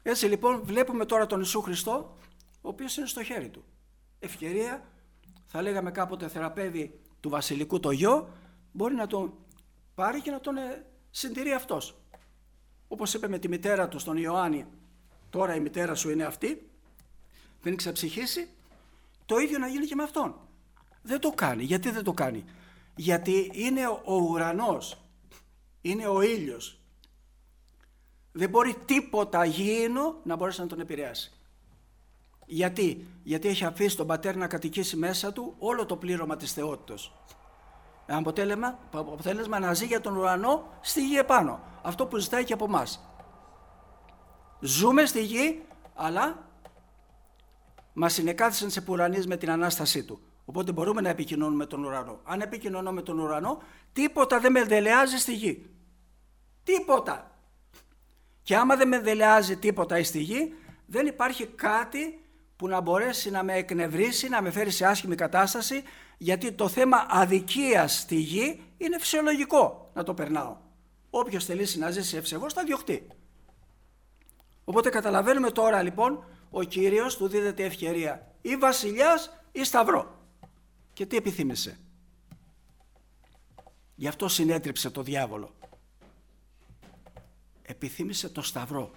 Έτσι λοιπόν βλέπουμε τώρα τον Ιησού Χριστό, ο οποίος είναι στο χέρι του. Ευκαιρία, θα λέγαμε κάποτε θεραπεύει του βασιλικού το γιο, μπορεί να τον πάρει και να τον συντηρεί αυτός. Όπως είπε με τη μητέρα του στον Ιωάννη, τώρα η μητέρα σου είναι αυτή, δεν ξεψυχήσει, το ίδιο να γίνει και με αυτόν. Δεν το κάνει. Γιατί δεν το κάνει? Γιατί είναι ο ουρανός, είναι ο ήλιος. Δεν μπορεί τίποτα γήινο να μπορέσει να τον επηρεάσει. Γιατί έχει αφήσει τον πατέρα να κατοικήσει μέσα του όλο το πλήρωμα της θεότητος. Αποτέλεσμα να ζει για τον ουρανό στη γη επάνω. Αυτό που ζητάει και από εμάς. Ζούμε στη γη, αλλά μας συνεκάθισαν σε ουρανείς με την Ανάστασή του. Οπότε μπορούμε να επικοινωνούμε με τον ουρανό. Αν επικοινωνώ με τον ουρανό, τίποτα δεν με δελεάζει στη γη. Τίποτα. Και άμα δεν με δελεάζει τίποτα στη γη, δεν υπάρχει κάτι που να μπορέσει να με εκνευρίσει, να με φέρει σε άσχημη κατάσταση, γιατί το θέμα αδικίας στη γη είναι φυσιολογικό να το περνάω. Όποιος θελήσει να ζήσει ευσεβώς θα διωχτεί. Οπότε καταλαβαίνουμε τώρα λοιπόν, ο Κύριος του δίδεται ευκαιρία ή βασιλιάς ή σταυρό. Και τι επιθύμησε? Γι' αυτό συνέτριψε το διάβολο. Επιθύμησε το σταυρό.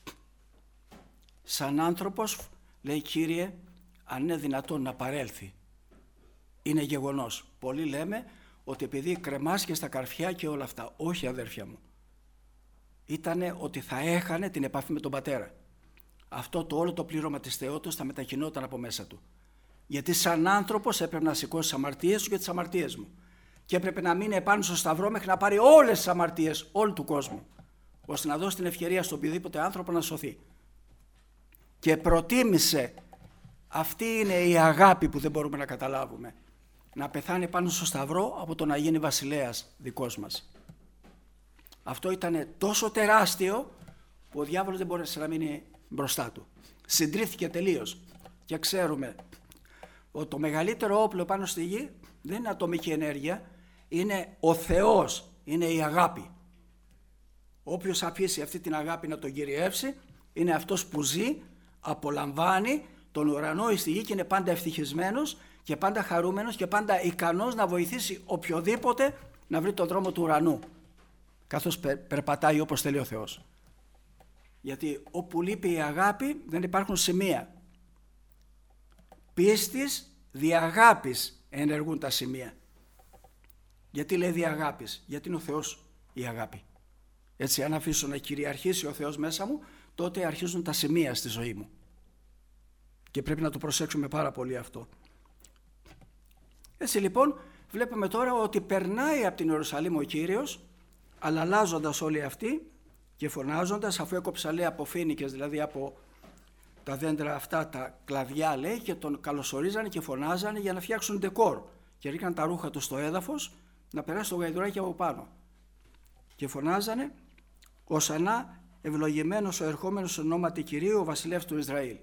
Σαν άνθρωπος λέει, Κύριε, αν είναι δυνατόν να παρέλθει. Είναι γεγονός. Πολλοί λέμε ότι επειδή κρεμάστηκε στα καρφιά και όλα αυτά. Όχι, αδέρφια μου. Ήτανε ότι θα έχανε την επαφή με τον πατέρα. Αυτό το όλο το πλήρωμα της θεότητας θα μετακινόταν από μέσα του. Γιατί σαν άνθρωπος έπρεπε να σηκώσει τις αμαρτίες σου και τις αμαρτίες μου. Και έπρεπε να μείνει επάνω στο σταυρό μέχρι να πάρει όλες τις αμαρτίες όλου του κόσμου, ώστε να δώσει την ευκαιρία στον οποιοδήποτε άνθρωπο να σωθεί. Και προτίμησε, αυτή είναι η αγάπη που δεν μπορούμε να καταλάβουμε, να πεθάνει πάνω στο σταυρό από το να γίνει βασιλέας δικός μας. Αυτό ήταν τόσο τεράστιο που ο διάβολος δεν μπόρεσε να μείνει μπροστά του. Συντρίθηκε τελείως. Και ξέρουμε ότι το μεγαλύτερο όπλο πάνω στη γη δεν είναι ατομική ενέργεια, είναι ο Θεός, είναι η αγάπη. Όποιος αφήσει αυτή την αγάπη να τον κυριεύσει, είναι αυτός που ζει, απολαμβάνει τον ουρανό ή στη γη και είναι πάντα ευτυχισμένος και πάντα χαρούμενος και πάντα ικανός να βοηθήσει οποιοδήποτε να βρει τον δρόμο του ουρανού, καθώς περπατάει όπως θέλει ο Θεός. Γιατί όπου λείπει η αγάπη δεν υπάρχουν σημεία. Πίστης δι' αγάπης ενεργούν τα σημεία. Γιατί λέει δι' αγάπης? Γιατί είναι ο Θεός η αγάπη. Έτσι, αν αφήσω να κυριαρχήσει ο Θεός μέσα μου, τότε αρχίζουν τα σημεία στη ζωή μου. Και πρέπει να το προσέξουμε πάρα πολύ αυτό. Έτσι λοιπόν βλέπουμε τώρα ότι περνάει από την Ιερουσαλήμ ο Κύριος, αλλά αλλάζοντας όλοι αυτοί και φωνάζοντας, αφού έκοψα λέει από φοίνικες, δηλαδή από τα δέντρα αυτά τα κλαδιά λέει, και τον καλωσορίζανε και φωνάζανε για να φτιάξουν ντεκόρ και ρίχναν τα ρούχα του στο έδαφος να περάσει το γαϊδουράκι από πάνω και φωνάζανε «Οσανά ευλογημένος ο ερχόμενος ονόματι Κυρίου, ο βασιλεύς του Ισραήλ».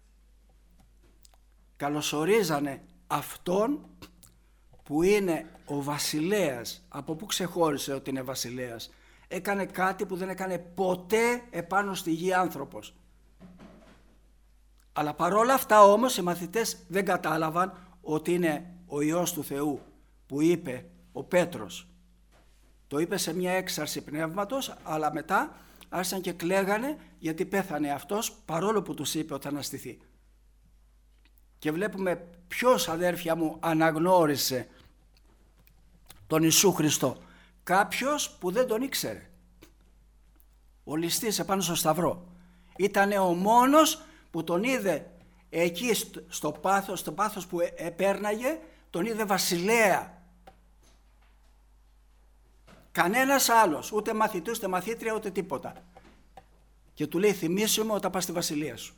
Καλωσορίζανε αυτόν που είναι ο βασιλέας. Από πού ξεχώρισε ότι είναι βασιλέας? Έκανε κάτι που δεν έκανε ποτέ επάνω στη γη άνθρωπος. Αλλά παρόλα αυτά όμως οι μαθητές δεν κατάλαβαν ότι είναι ο Υιός του Θεού που είπε ο Πέτρος. Το είπε σε μια έξαρση πνεύματος, αλλά μετά άρχισαν και κλαίγανε γιατί πέθανε αυτός, παρόλο που τους είπε ότι θα αναστηθεί. Και βλέπουμε ποιος, αδέρφια μου, αναγνώρισε τον Ιησού Χριστό. Κάποιος που δεν τον ήξερε. Ο ληστής επάνω στο σταυρό. Ήτανε ο μόνος που τον είδε εκεί στο πάθος που επέρναγε, τον είδε βασιλέα. Κανένας άλλος, ούτε μαθητής, ούτε μαθήτρια, ούτε τίποτα. Και του λέει θυμήσου μου όταν πας στη βασιλεία σου.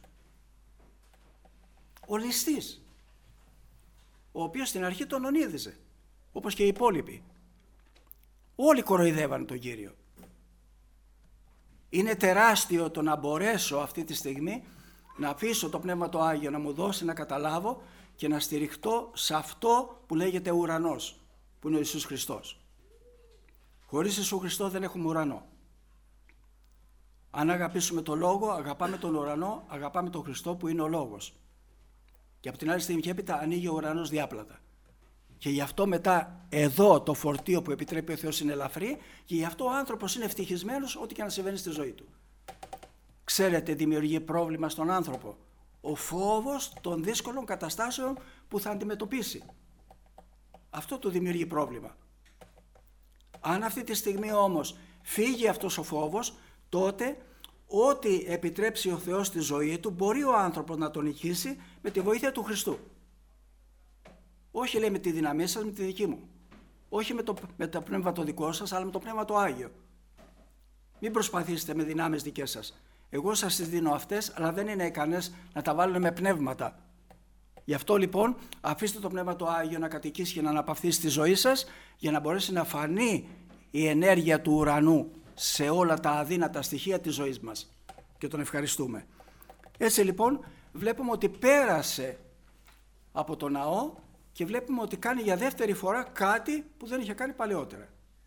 Ο ληστής, ο οποίος στην αρχή τον ονείδιζε, όπως και οι υπόλοιποι. Όλοι κοροϊδεύαν τον Κύριο. Είναι τεράστιο το να μπορέσω αυτή τη στιγμή να αφήσω το Πνεύμα το Άγιο να μου δώσει να καταλάβω και να στηριχτώ σε αυτό που λέγεται ουρανός, που είναι ο Ιησούς Χριστός. Χωρίς Ιησού Χριστό δεν έχουμε ουρανό. Αν αγαπήσουμε τον Λόγο, αγαπάμε τον ουρανό, αγαπάμε τον Χριστό που είναι ο Λόγος. Και από την άλλη στιγμή και έπειτα ανοίγει ο ουρανός διάπλατα. Και γι' αυτό μετά εδώ το φορτίο που επιτρέπει ο Θεός είναι ελαφρύ και γι' αυτό ο άνθρωπος είναι ευτυχισμένος ό,τι και να συμβαίνει στη ζωή του. Ξέρετε, δημιουργεί πρόβλημα στον άνθρωπο ο φόβος των δύσκολων καταστάσεων που θα αντιμετωπίσει. Αυτό του δημιουργεί πρόβλημα. Αν αυτή τη στιγμή όμως φύγει αυτός ο φόβος, τότε ό,τι επιτρέψει ο Θεός στη ζωή του μπορεί ο άνθρωπος να τον νικήσει με τη βοήθεια του Χριστού. Όχι, λέει, με τη δύναμή σας, με τη δική μου. Όχι με το πνεύμα το δικό σας, αλλά με το πνεύμα το Άγιο. Μην προσπαθήσετε με δυνάμεις δικές σας. Εγώ σας τις δίνω αυτές, αλλά δεν είναι ικανές να τα βάλουν με πνεύματα. Γι' αυτό λοιπόν αφήστε το πνεύμα το Άγιο να κατοικήσει και να αναπαυθεί στη ζωή σας, για να μπορέσει να φανεί η ενέργεια του ουρανού σε όλα τα αδύνατα στοιχεία της ζωής μας. Και τον ευχαριστούμε. Έτσι λοιπόν βλέπουμε ότι πέρασε από το ναό και βλέπουμε ότι κάνει για δεύτερη φορά κάτι που δεν είχε κάνει παλαιότερα.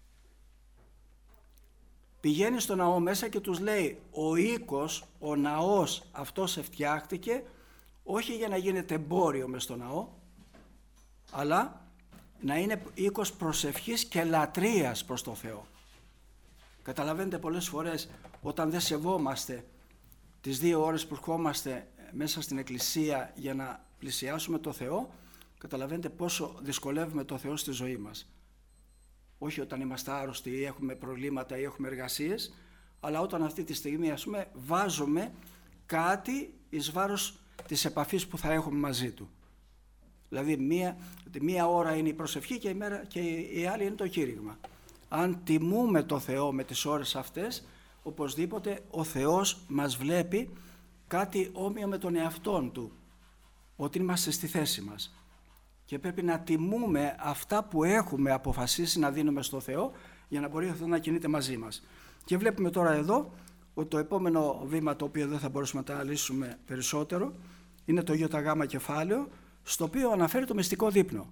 Πηγαίνει στο ναό μέσα και τους λέει, ο οίκος, ο ναός αυτός φτιάχτηκε όχι για να γίνεται εμπόριο μες στο ναό, αλλά να είναι οίκος προσευχής και λατρείας προς το Θεό. Καταλαβαίνετε, πολλές φορές όταν δεν σεβόμαστε τις 2 ώρες που ερχόμαστε μέσα στην εκκλησία για να πλησιάσουμε το Θεό, καταλαβαίνετε πόσο δυσκολεύουμε το Θεό στη ζωή μας. Όχι όταν είμαστε άρρωστοι ή έχουμε προβλήματα ή έχουμε εργασίες, αλλά όταν αυτή τη στιγμή, ας πούμε, βάζουμε κάτι εις βάρος της επαφής που θα έχουμε μαζί Του. Δηλαδή μία ώρα είναι η προσευχή και η άλλη είναι το κήρυγμα. Αν τιμούμε το Θεό με τις ώρες αυτές, οπωσδήποτε ο Θεός μας βλέπει κάτι όμοιο με τον εαυτόν Του, ότι είμαστε στη θέση μας. Και πρέπει να τιμούμε αυτά που έχουμε αποφασίσει να δίνουμε στο Θεό, για να μπορεί αυτό να κινείται μαζί μας. Και βλέπουμε τώρα εδώ ότι το επόμενο βήμα, το οποίο δεν θα μπορούσαμε να τα αναλύσουμε περισσότερο, είναι το ΙΓ κεφάλαιο, στο οποίο αναφέρει το μυστικό δείπνο.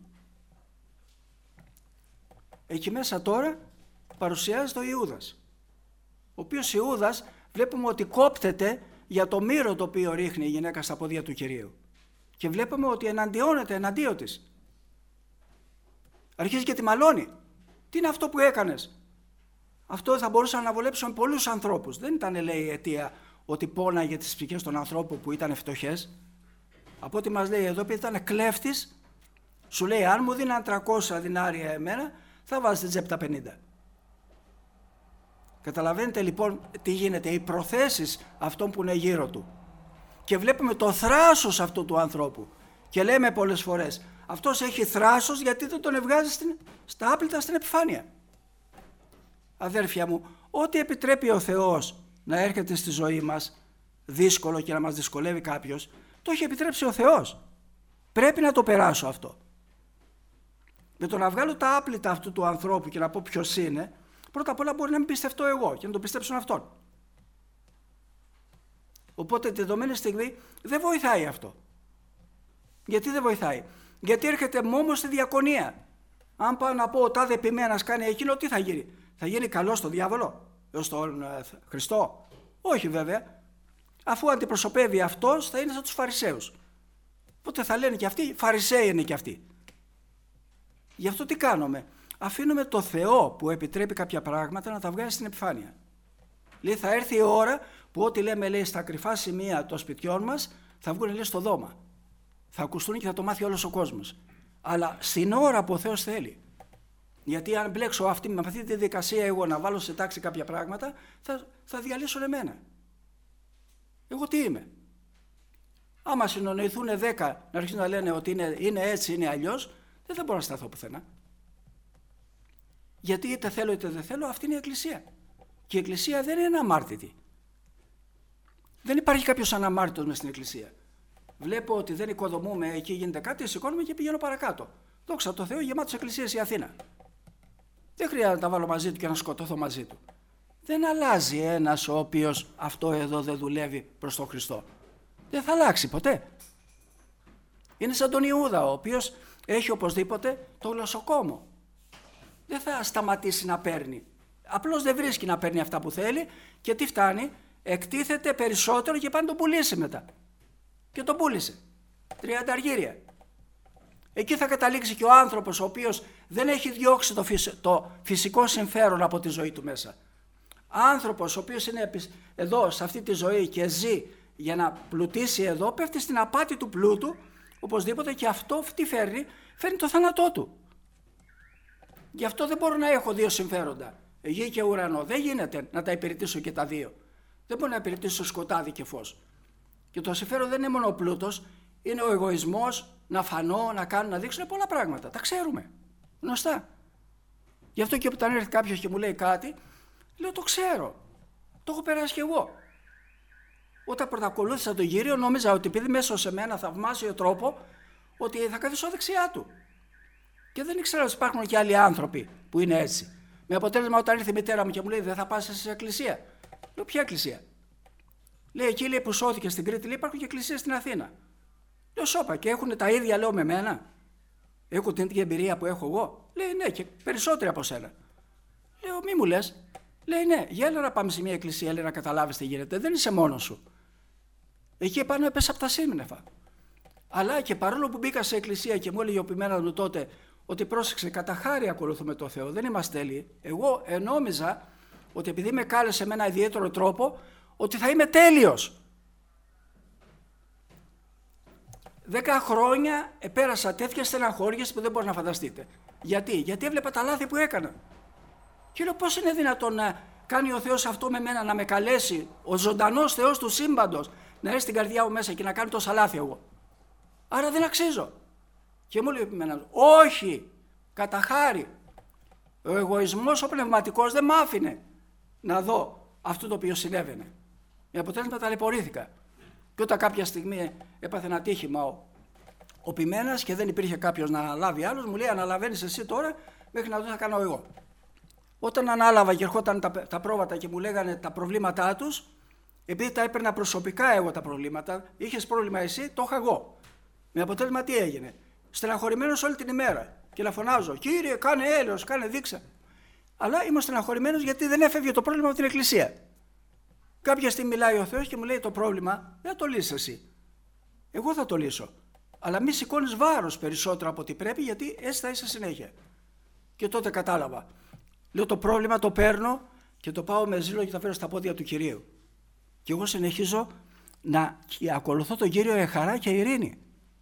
Εκεί μέσα τώρα παρουσιάζεται ο Ιούδας, ο οποίος Ιούδας βλέπουμε ότι κόπτεται για το μύρο το οποίο ρίχνει η γυναίκα στα πόδια του Κυρίου. Και βλέπουμε ότι εναντιώνεται εναντίον της. Αρχίζει και τη μαλώνει. Τι είναι αυτό που έκανες? Αυτό θα μπορούσε να βολέψουν πολλούς ανθρώπους. Δεν ήταν, λέει, η αιτία ότι πόναγε τις ψυχές των ανθρώπων που ήταν φτωχές. Από ό,τι μας λέει εδώ, επειδή ήταν κλέφτης, σου λέει, αν μου δίναν 300 δινάρια εμένα, θα βάζετε τσέπη τα 50. Καταλαβαίνετε λοιπόν τι γίνεται, οι προθέσεις αυτών που είναι γύρω του. Και βλέπουμε το θράσος αυτού του ανθρώπου. Και λέμε πολλές φορές, αυτός έχει θράσος γιατί δεν τον βγάζει στα άπλυτα στην επιφάνεια. Αδέρφια μου, ό,τι επιτρέπει ο Θεός να έρχεται στη ζωή μας δύσκολο και να μας δυσκολεύει κάποιος, το έχει επιτρέψει ο Θεός. Πρέπει να το περάσω αυτό. Με το να βγάλω τα άπλυτα αυτού του ανθρώπου και να πω ποιος είναι, πρώτα απ' όλα μπορεί να μην πιστευτώ εγώ και να το πιστέψουν αυτόν. Οπότε τη δεδομένη στιγμή δεν βοηθάει αυτό. Γιατί δεν βοηθάει? Γιατί έρχεται μόμος στη διακονία. Αν πάω να πω ο τάδε ποιμένας κάνει εκείνο, τι θα γίνει? Θα γίνει καλό στον διάβολο, στον Χριστό? Όχι βέβαια. Αφού αντιπροσωπεύει αυτός, θα είναι σαν τους Φαρισαίους. Οπότε θα λένε και αυτοί, Φαρισαίοι είναι και αυτοί. Γι' αυτό τι κάνουμε? Αφήνουμε το Θεό που επιτρέπει κάποια πράγματα να τα βγάζει στην επιφάνεια. Λέει, θα έρθει η ώρα που ό,τι λέμε, λέει, στα κρυφά σημεία των σπιτιών μας θα βγουν, λέει, στο δώμα. Θα ακουστούν και θα το μάθει όλος ο κόσμος. Αλλά στην ώρα που ο Θεός θέλει. Γιατί αν μπλέξω με αυτή τη δικασία εγώ να βάλω σε τάξη κάποια πράγματα, θα διαλύσουν εμένα. Εγώ τι είμαι? Άμα συνονοηθούν 10 να αρχίσουν να λένε ότι είναι έτσι, είναι αλλιώς, δεν θα μπορώ να σταθώ πουθενά. Γιατί είτε θέλω είτε δεν θέλω, αυτή είναι η Εκκλησία. Και η Εκκλησία δεν είναι αμάρτητη. Δεν υπάρχει κάποιος αναμάρτητος μες στην Εκκλησία. Βλέπω ότι δεν οικοδομούμε, εκεί γίνεται κάτι, σηκώνουμε και πηγαίνω παρακάτω. Δόξα τω Θεώ, γεμάτος εκκλησίες η Αθήνα. Δεν χρειάζεται να τα βάλω μαζί του και να σκοτώθω μαζί του. Δεν αλλάζει ένας ο οποίος αυτό εδώ δεν δουλεύει προς τον Χριστό. Δεν θα αλλάξει ποτέ. Είναι σαν τον Ιούδα, ο οποίος έχει οπωσδήποτε το γλωσσοκόμο. Δεν θα σταματήσει να παίρνει. Απλώς δεν βρίσκει να παίρνει αυτά που θέλει και τι φτάνει? εκτίθεται περισσότερο και πάει να το πουλήσει μετά. Και το πούλησε. 30 αργύρια. Εκεί θα καταλήξει και ο άνθρωπος ο οποίος δεν έχει διώξει το φυσικό συμφέρον από τη ζωή του μέσα. Άνθρωπος ο οποίος είναι εδώ σε αυτή τη ζωή και ζει για να πλουτίσει εδώ, πέφτει στην απάτη του πλούτου, οπωσδήποτε, και αυτό τι φέρνει? Φέρνει το θάνατό του. Γι' αυτό δεν μπορώ να έχω δύο συμφέροντα, γη και ουρανό. Δεν γίνεται να τα υπηρετήσω και τα δύο. Δεν μπορώ να υπηρετήσω σκοτάδι και φως. Και το συμφέρον δεν είναι μόνο ο πλούτος, είναι ο εγωισμός, να φανώ, να κάνω, να δείξω, πολλά πράγματα. Τα ξέρουμε. Γνωστά. Γι' αυτό και όταν έρθει κάποιος και μου λέει κάτι, λέω το ξέρω. Το έχω περάσει κι εγώ. Όταν πρωτακολούθησα τον Κύριο, νόμιζα ότι επειδή μέσα σε μένα θαυμάσιο τρόπο, ότι θα καθίσω δεξιά του. Και δεν ήξερα ότι υπάρχουν και άλλοι άνθρωποι που είναι έτσι. Με αποτέλεσμα, όταν ήρθε η μητέρα μου και μου λέει: δεν θα πας σε εκκλησία. Λέω: ποια εκκλησία? Λέει: εκεί, λέει, που σώθηκε στην Κρήτη, λέει, υπάρχουν και εκκλησίες στην Αθήνα. Λέω: σώπα, και έχουν τα ίδια, λέω, με μένα? Έχουν την ίδια εμπειρία που έχω εγώ? Λέει: ναι, και περισσότεροι από σένα. Λέω: μη μου λες. Λέει: ναι, για έλα να πάμε σε μια εκκλησία, λέει, να καταλάβεις τι γίνεται. Δεν είσαι μόνος σου. Εκεί επάνω έπεσα από τα σύννεφα. Αλλά και παρόλο που μπήκα σε εκκλησία και μου έλεγε ο ποιμένας μου τότε ότι πρόσεξε, κατά χάρη ακολουθούμε το Θεό, δεν είμαστε τέλειοι. Εγώ νόμιζα ότι επειδή με κάλεσε με ένα ιδιαίτερο τρόπο, ότι θα είμαι τέλειος. 10 χρόνια επέρασα τέτοιες στεναχώριες που δεν μπορείτε να φανταστείτε. Γιατί έβλεπα τα λάθη που έκανα. Και λέω: πώς είναι δυνατόν να κάνει ο Θεός αυτό με μένα, να με καλέσει, ο ζωντανός Θεός του σύμπαντος, να έρθει στην καρδιά μου μέσα και να κάνει τόσα λάθη εγώ? Άρα δεν αξίζω. Και μου λέει εμένα: όχι, κατά χάρη. Ο εγωισμός ο πνευματικός δεν μ' άφηνε να δω αυτό το οποίο συνέβαινε. Με αποτέλεσμα ταλαιπωρήθηκα. Και όταν κάποια στιγμή έπαθε ένα τύχημα ο ποιμένας και δεν υπήρχε κάποιος να αναλάβει άλλος, μου λέει: αναλαβαίνεις εσύ τώρα μέχρι να δω τι θα κάνω εγώ. Όταν ανάλαβα και ερχόταν τα πρόβατα και μου λέγανε τα προβλήματά τους, επειδή τα έπαιρνα προσωπικά εγώ τα προβλήματα, είχες πρόβλημα εσύ, το είχα εγώ. Με αποτέλεσμα τι έγινε? Στεναχωρημένος όλη την ημέρα και να φωνάζω: Κύριε, κάνε έλεος, κάνε δείξα. Αλλά ήμουν στεναχωρημένος γιατί δεν έφευγε το πρόβλημα από την εκκλησία. Κάποια στιγμή μιλάει ο Θεός και μου λέει: το πρόβλημα δεν το λύσεις εσύ. Εγώ θα το λύσω. Αλλά μη σηκώνεις βάρος περισσότερο από ό,τι πρέπει, γιατί έτσι θα είσαι συνέχεια. Και τότε κατάλαβα. Λέω: το πρόβλημα το παίρνω και το πάω με ζήλο και το φέρω στα πόδια του Κυρίου. Και εγώ συνεχίζω να ακολουθώ τον Κύριο με χαρά και ειρήνη.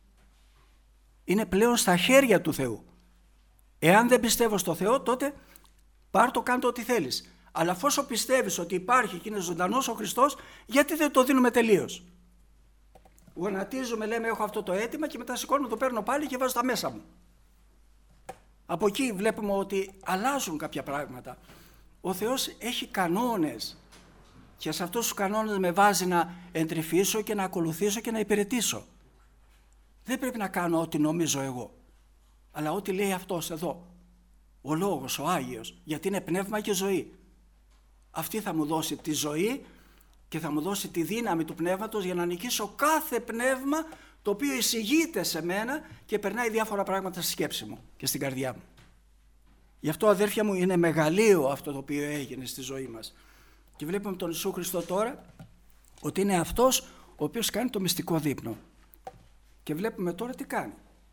Είναι πλέον στα χέρια του Θεού. Εάν δεν πιστεύω στο Θεό, τότε πάρ' το, κάν' το ό,τι θέλεις. Αλλά αφόσον πιστεύεις ότι υπάρχει και είναι ζωντανός ο Χριστός, γιατί δεν το δίνουμε τελείως? Γονατίζουμε, λέμε: έχω αυτό το αίτημα, και μετά σηκώνουμε, το παίρνω πάλι και βάζω τα μέσα μου. Από εκεί βλέπουμε ότι αλλάζουν κάποια πράγματα. Ο Θεός έχει κανόνες και σε αυτούς τους κανόνες με βάζει να εντρυφήσω και να ακολουθήσω και να υπηρετήσω. Δεν πρέπει να κάνω ό,τι νομίζω εγώ, αλλά ό,τι λέει αυτός εδώ, ο Λόγος, ο Άγιος, γιατί είναι πνεύμα και ζωή. Αυτή θα μου δώσει τη ζωή και θα μου δώσει τη δύναμη του πνεύματος για να νικήσω κάθε πνεύμα το οποίο εισηγείται σε μένα και περνάει διάφορα πράγματα στη σκέψη μου και στην καρδιά μου. Γι' αυτό, αδέρφια μου, είναι μεγαλείο αυτό το οποίο έγινε στη ζωή μας. Και βλέπουμε τον Ιησού Χριστό τώρα ότι είναι αυτός ο οποίος κάνει το μυστικό δείπνο. Και βλέπουμε τώρα τι κάνει.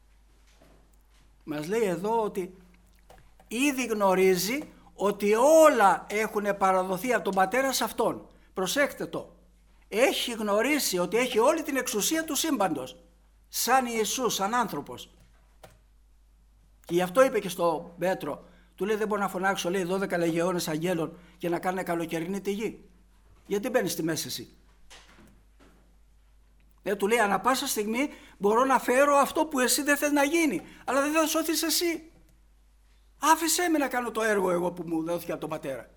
Μας λέει εδώ ότι ήδη γνωρίζει ότι όλα έχουν παραδοθεί από τον Πατέρα σε Αυτόν. Προσέχτε το. Έχει γνωρίσει ότι έχει όλη την εξουσία του σύμπαντος. Σαν Ιησούς, σαν άνθρωπος. Και γι' αυτό είπε και στο Πέτρο, του λέει: δεν μπορώ να φωνάξω, λέει, 12 λεγεώνες αγγέλων και να κάνω καλοκαιρινή τη γη. Γιατί μπαίνεις στη μέση εσύ? Του λέει: ανά πάσα στιγμή μπορώ να φέρω αυτό που εσύ δεν θες να γίνει, αλλά δεν θα σώθεις εσύ. Άφησέ με να κάνω το έργο εγώ που μου δόθηκε από τον Πατέρα.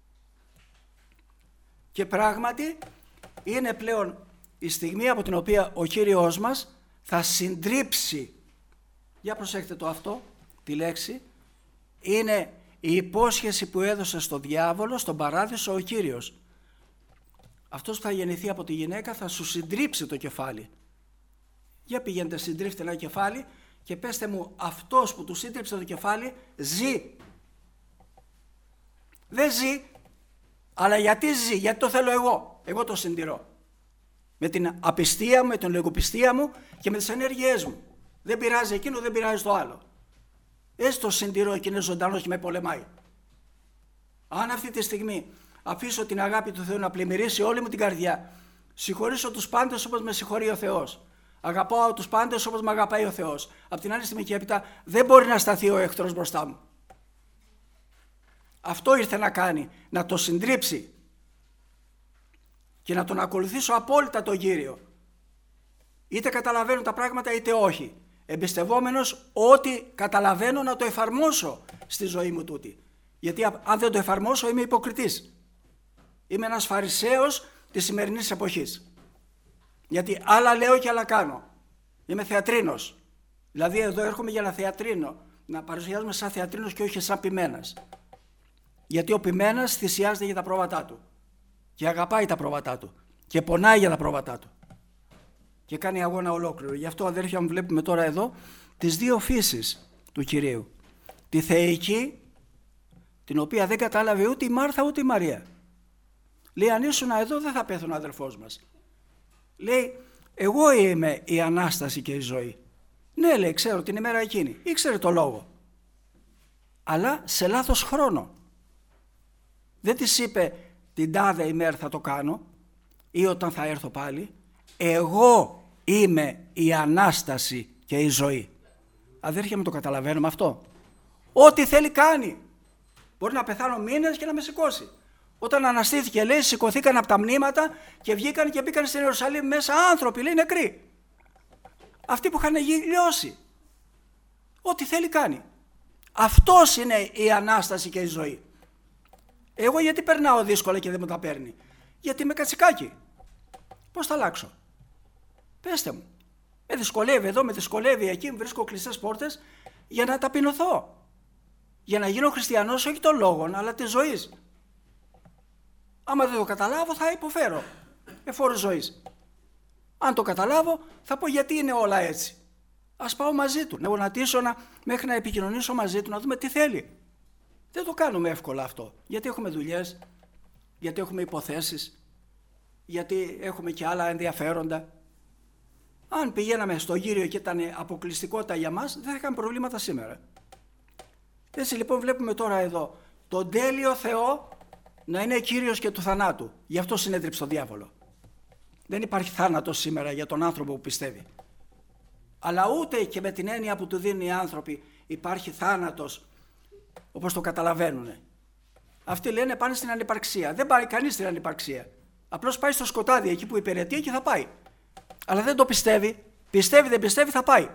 Και πράγματι είναι πλέον η στιγμή από την οποία ο Κύριος μας θα συντρίψει. Για προσέχτε το αυτό, τη λέξη. Είναι η υπόσχεση που έδωσε στο διάβολο, στον παράδεισο, ο Κύριος. Αυτός που θα γεννηθεί από τη γυναίκα θα σου συντρίψει το κεφάλι. Για πηγαίνετε, συντρίφτε ένα κεφάλι και πέστε μου, αυτός που του σύντριψε το κεφάλι ζει? Δεν ζει. Αλλά γιατί ζει? Γιατί το θέλω εγώ. Εγώ το συντηρώ. Με την απιστία μου, με την λογοπιστία μου και με τις ενέργειές μου. Δεν πειράζει εκείνο, δεν πειράζει το άλλο. Έτσι το συντηρώ και είναι ζωντανός και με πολεμάει. Αν αυτή τη στιγμή αφήσω την αγάπη του Θεού να πλημμυρίσει όλη μου την καρδιά, συγχωρήσω τους πάντες όπως με συγχωρεί ο Θεός, αγαπάω τους πάντες όπως με αγαπάει ο Θεός, από την άλλη στιγμή και έπειτα δεν μπορεί να σταθεί ο εχθρός μπροστά μου. Αυτό ήρθε να κάνει, να το συντρίψει και να τον ακολουθήσω απόλυτα τον Κύριο. Είτε καταλαβαίνω τα πράγματα είτε όχι. Εμπιστευόμενος ότι καταλαβαίνω να το εφαρμόσω στη ζωή μου τούτη. Γιατί αν δεν το εφαρμόσω είμαι υποκριτής. Είμαι ένας φαρισαίος της σημερινής εποχής. Γιατί άλλα λέω και άλλα κάνω. Είμαι θεατρίνος. Δηλαδή εδώ έρχομαι για να θεατρίνω. Να παρουσιάζομαι σαν θεατρίνος και όχι σαν ποιμένας. Γιατί ο ποιμένας θυσιάζεται για τα πρόβατά του. Και αγαπάει τα πρόβατά του. Και πονάει για τα πρόβατά του. Και κάνει αγώνα ολόκληρο. Γι' αυτό, αδέρφια μου, βλέπουμε τώρα εδώ τις δύο φύσεις του Κυρίου. Τη θεϊκή, την οποία δεν κατάλαβε ούτε η Μάρθα ούτε η Μαρία. Λέει, αν ήσουν εδώ δεν θα πέθανε ο αδελφός μας. Λέει, εγώ είμαι η Ανάσταση και η ζωή. Ναι, λέει, ξέρω την ημέρα εκείνη. Ήξερε το λόγο. Αλλά σε λάθος χρόνο. Δεν της είπε την τάδε ημέρα θα το κάνω ή όταν θα έρθω πάλι. Εγώ είμαι η Ανάσταση και η ζωή. Αδέρφια μου, το καταλαβαίνουμε αυτό. Ό,τι θέλει κάνει. Μπορεί να πεθάνω μήνες και να με σηκώσει. Όταν αναστήθηκε, λέει, σηκωθήκαν από τα μνήματα και βγήκαν και μπήκαν στην Ιερουσαλήμ μέσα άνθρωποι, λέει, νεκροί. Αυτοί που είχαν λιώσει. Ό,τι θέλει κάνει. Αυτός είναι η Ανάσταση και η ζωή. Εγώ γιατί περνάω δύσκολα και δεν μου τα παίρνει? Γιατί είμαι κατσικάκι. Πώς θα αλλάξω? Πέστε μου. Με δυσκολεύει εδώ, με δυσκολεύει εκεί, βρίσκω κλειστές πόρτες για να ταπεινωθώ. Για να γίνω χριστιανός όχι των λόγων, αλλά της ζωής. Άμα δεν το καταλάβω θα υποφέρω εφόρου ζωής. Αν το καταλάβω θα πω γιατί είναι όλα έτσι. Ας πάω μαζί του, να γονατίσω μέχρι να επικοινωνήσω μαζί του, να δούμε τι θέλει. Δεν το κάνουμε εύκολα αυτό. Γιατί έχουμε δουλειές, γιατί έχουμε υποθέσεις, γιατί έχουμε και άλλα ενδιαφέροντα. Αν πηγαίναμε στο Κύριο και ήταν αποκλειστικότητα για μας, δεν θα είχαμε προβλήματα σήμερα. Έτσι λοιπόν βλέπουμε τώρα εδώ τον τέλειο Θεό να είναι Κύριος και του θανάτου. Γι' αυτό συνέτριψε τον διάβολο. Δεν υπάρχει θάνατος σήμερα για τον άνθρωπο που πιστεύει. Αλλά ούτε και με την έννοια που του δίνουν οι άνθρωποι υπάρχει θάνατος όπως το καταλαβαίνουν. Αυτοί λένε πάνε στην ανυπαρξία. Δεν πάει κανείς στην ανυπαρξία. Απλώς πάει στο σκοτάδι εκεί που υπηρετεί και θα πάει. Αλλά δεν το πιστεύει. Πιστεύει, δεν πιστεύει, θα πάει.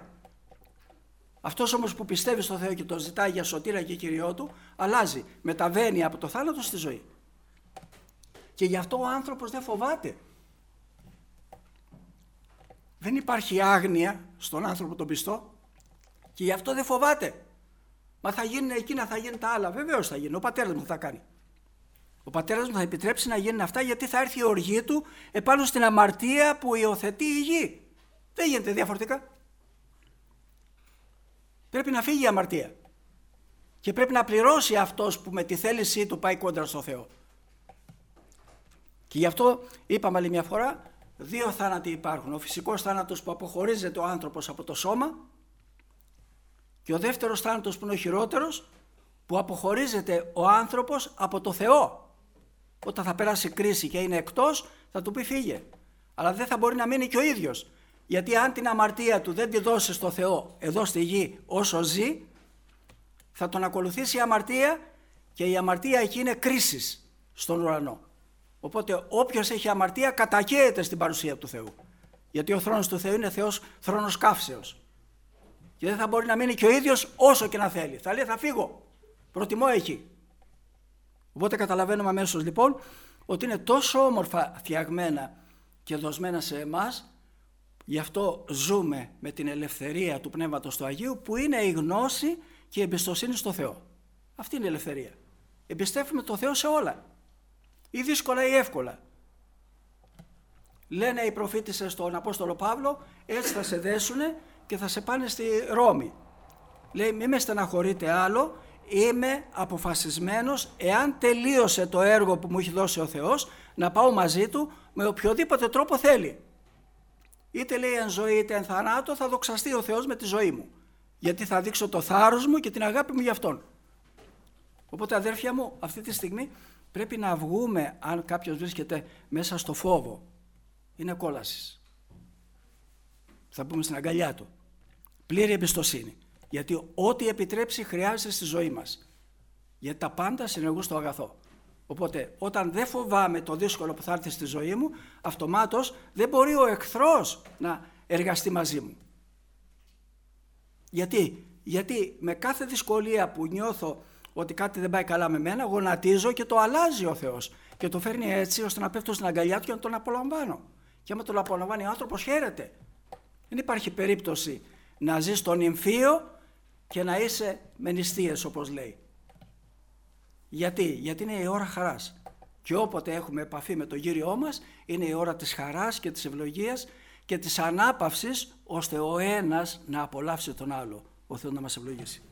Αυτός όμως που πιστεύει στο Θεό και το ζητάει για σωτήρα και Κυριό του, αλλάζει. Μεταβαίνει από το θάνατο στη ζωή. Και γι' αυτό ο άνθρωπος δεν φοβάται. Δεν υπάρχει άγνοια στον άνθρωπο τον πιστό και γι' αυτό δεν φοβάται. Μα θα γίνουν εκείνα, θα γίνουν τα άλλα. Βεβαίως θα γίνουν. Ο πατέρας μου θα κάνει. Ο πατέρας μου θα επιτρέψει να γίνουν αυτά γιατί θα έρθει η οργή του επάνω στην αμαρτία που υιοθετεί η γη. Δεν γίνεται διαφορετικά. Πρέπει να φύγει η αμαρτία. Και πρέπει να πληρώσει αυτός που με τη θέλησή του πάει κόντρα στο Θεό. Και γι' αυτό είπαμε άλλη μια φορά, δύο θάνατοι υπάρχουν. Ο φυσικός θάνατος που αποχωρίζεται ο άνθρωπος από το σώμα και ο δεύτερος θάνατος που είναι ο χειρότερος, που αποχωρίζεται ο άνθρωπος από το Θεό. Όταν θα περάσει κρίση και είναι εκτός, θα του πει φύγε. Αλλά δεν θα μπορεί να μείνει και ο ίδιος. Γιατί αν την αμαρτία του δεν τη δώσει στο Θεό εδώ στη γη όσο ζει, θα τον ακολουθήσει η αμαρτία και η αμαρτία εκεί είναι κρίσης στον ουρανό. Οπότε όποιος έχει αμαρτία κατακαίεται στην παρουσία του Θεού. Γιατί ο θρόνος του Θεού είναι Θεός θρόνος καύσεως. Και δεν θα μπορεί να μείνει και ο ίδιος όσο και να θέλει. Θα λέει θα φύγω, προτιμώ εκεί. Οπότε καταλαβαίνουμε αμέσως λοιπόν ότι είναι τόσο όμορφα φτιαγμένα και δοσμένα σε εμάς. Γι' αυτό ζούμε με την ελευθερία του Πνεύματος του Αγίου που είναι η γνώση και η εμπιστοσύνη στο Θεό. Αυτή είναι η ελευθερία. Εμπιστεύουμε το Θεό σε όλα. Ή δύσκολα ή εύκολα. Λένε οι προφήτησες στον Απόστολο Παύλο, έτσι θα σε δέσουνε και θα σε πάνε στη Ρώμη. Λέει μη με στεναχωρείτε άλλο, είμαι αποφασισμένος, εάν τελείωσε το έργο που μου έχει δώσει ο Θεός, να πάω μαζί Του με οποιοδήποτε τρόπο θέλει. Είτε λέει εν ζωή είτε εν θανάτω, θα δοξαστεί ο Θεός με τη ζωή μου. Γιατί θα δείξω το θάρρος μου και την αγάπη μου για Αυτόν. Οπότε αδέρφια μου, αυτή τη στιγμή πρέπει να βγούμε, αν κάποιος βρίσκεται μέσα στο φόβο. Είναι κόλασης. Θα πούμε στην αγκαλιά Του. Πλήρη εμπιστοσύνη. Γιατί ό,τι επιτρέψει χρειάζεται στη ζωή μας. Γιατί τα πάντα συνεργούν στο αγαθό. Οπότε όταν δεν φοβάμαι το δύσκολο που θα έρθει στη ζωή μου, αυτομάτως δεν μπορεί ο εχθρός να εργαστεί μαζί μου. Γιατί με κάθε δυσκολία που νιώθω ότι κάτι δεν πάει καλά με μένα, γονατίζω και το αλλάζει ο Θεός. Και το φέρνει έτσι ώστε να πέφτω στην αγκαλιά Του και να τον απολαμβάνω. Και άμα τον απολαμβάνει ο άνθρωπος, χαίρεται. Δεν υπάρχει περίπτωση να ζεις στον νυμφίο και να είσαι με νηστείες, όπως λέει. Γιατί είναι η ώρα χαράς. Και όποτε έχουμε επαφή με τον Κύριό μας, είναι η ώρα της χαράς και της ευλογίας και της ανάπαυσης, ώστε ο ένας να απολαύσει τον άλλο. Ο Θεός να μας ευλογήσει.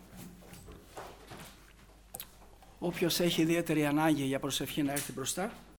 Όποιος έχει ιδιαίτερη ανάγκη για προσευχή να έρθει μπροστά.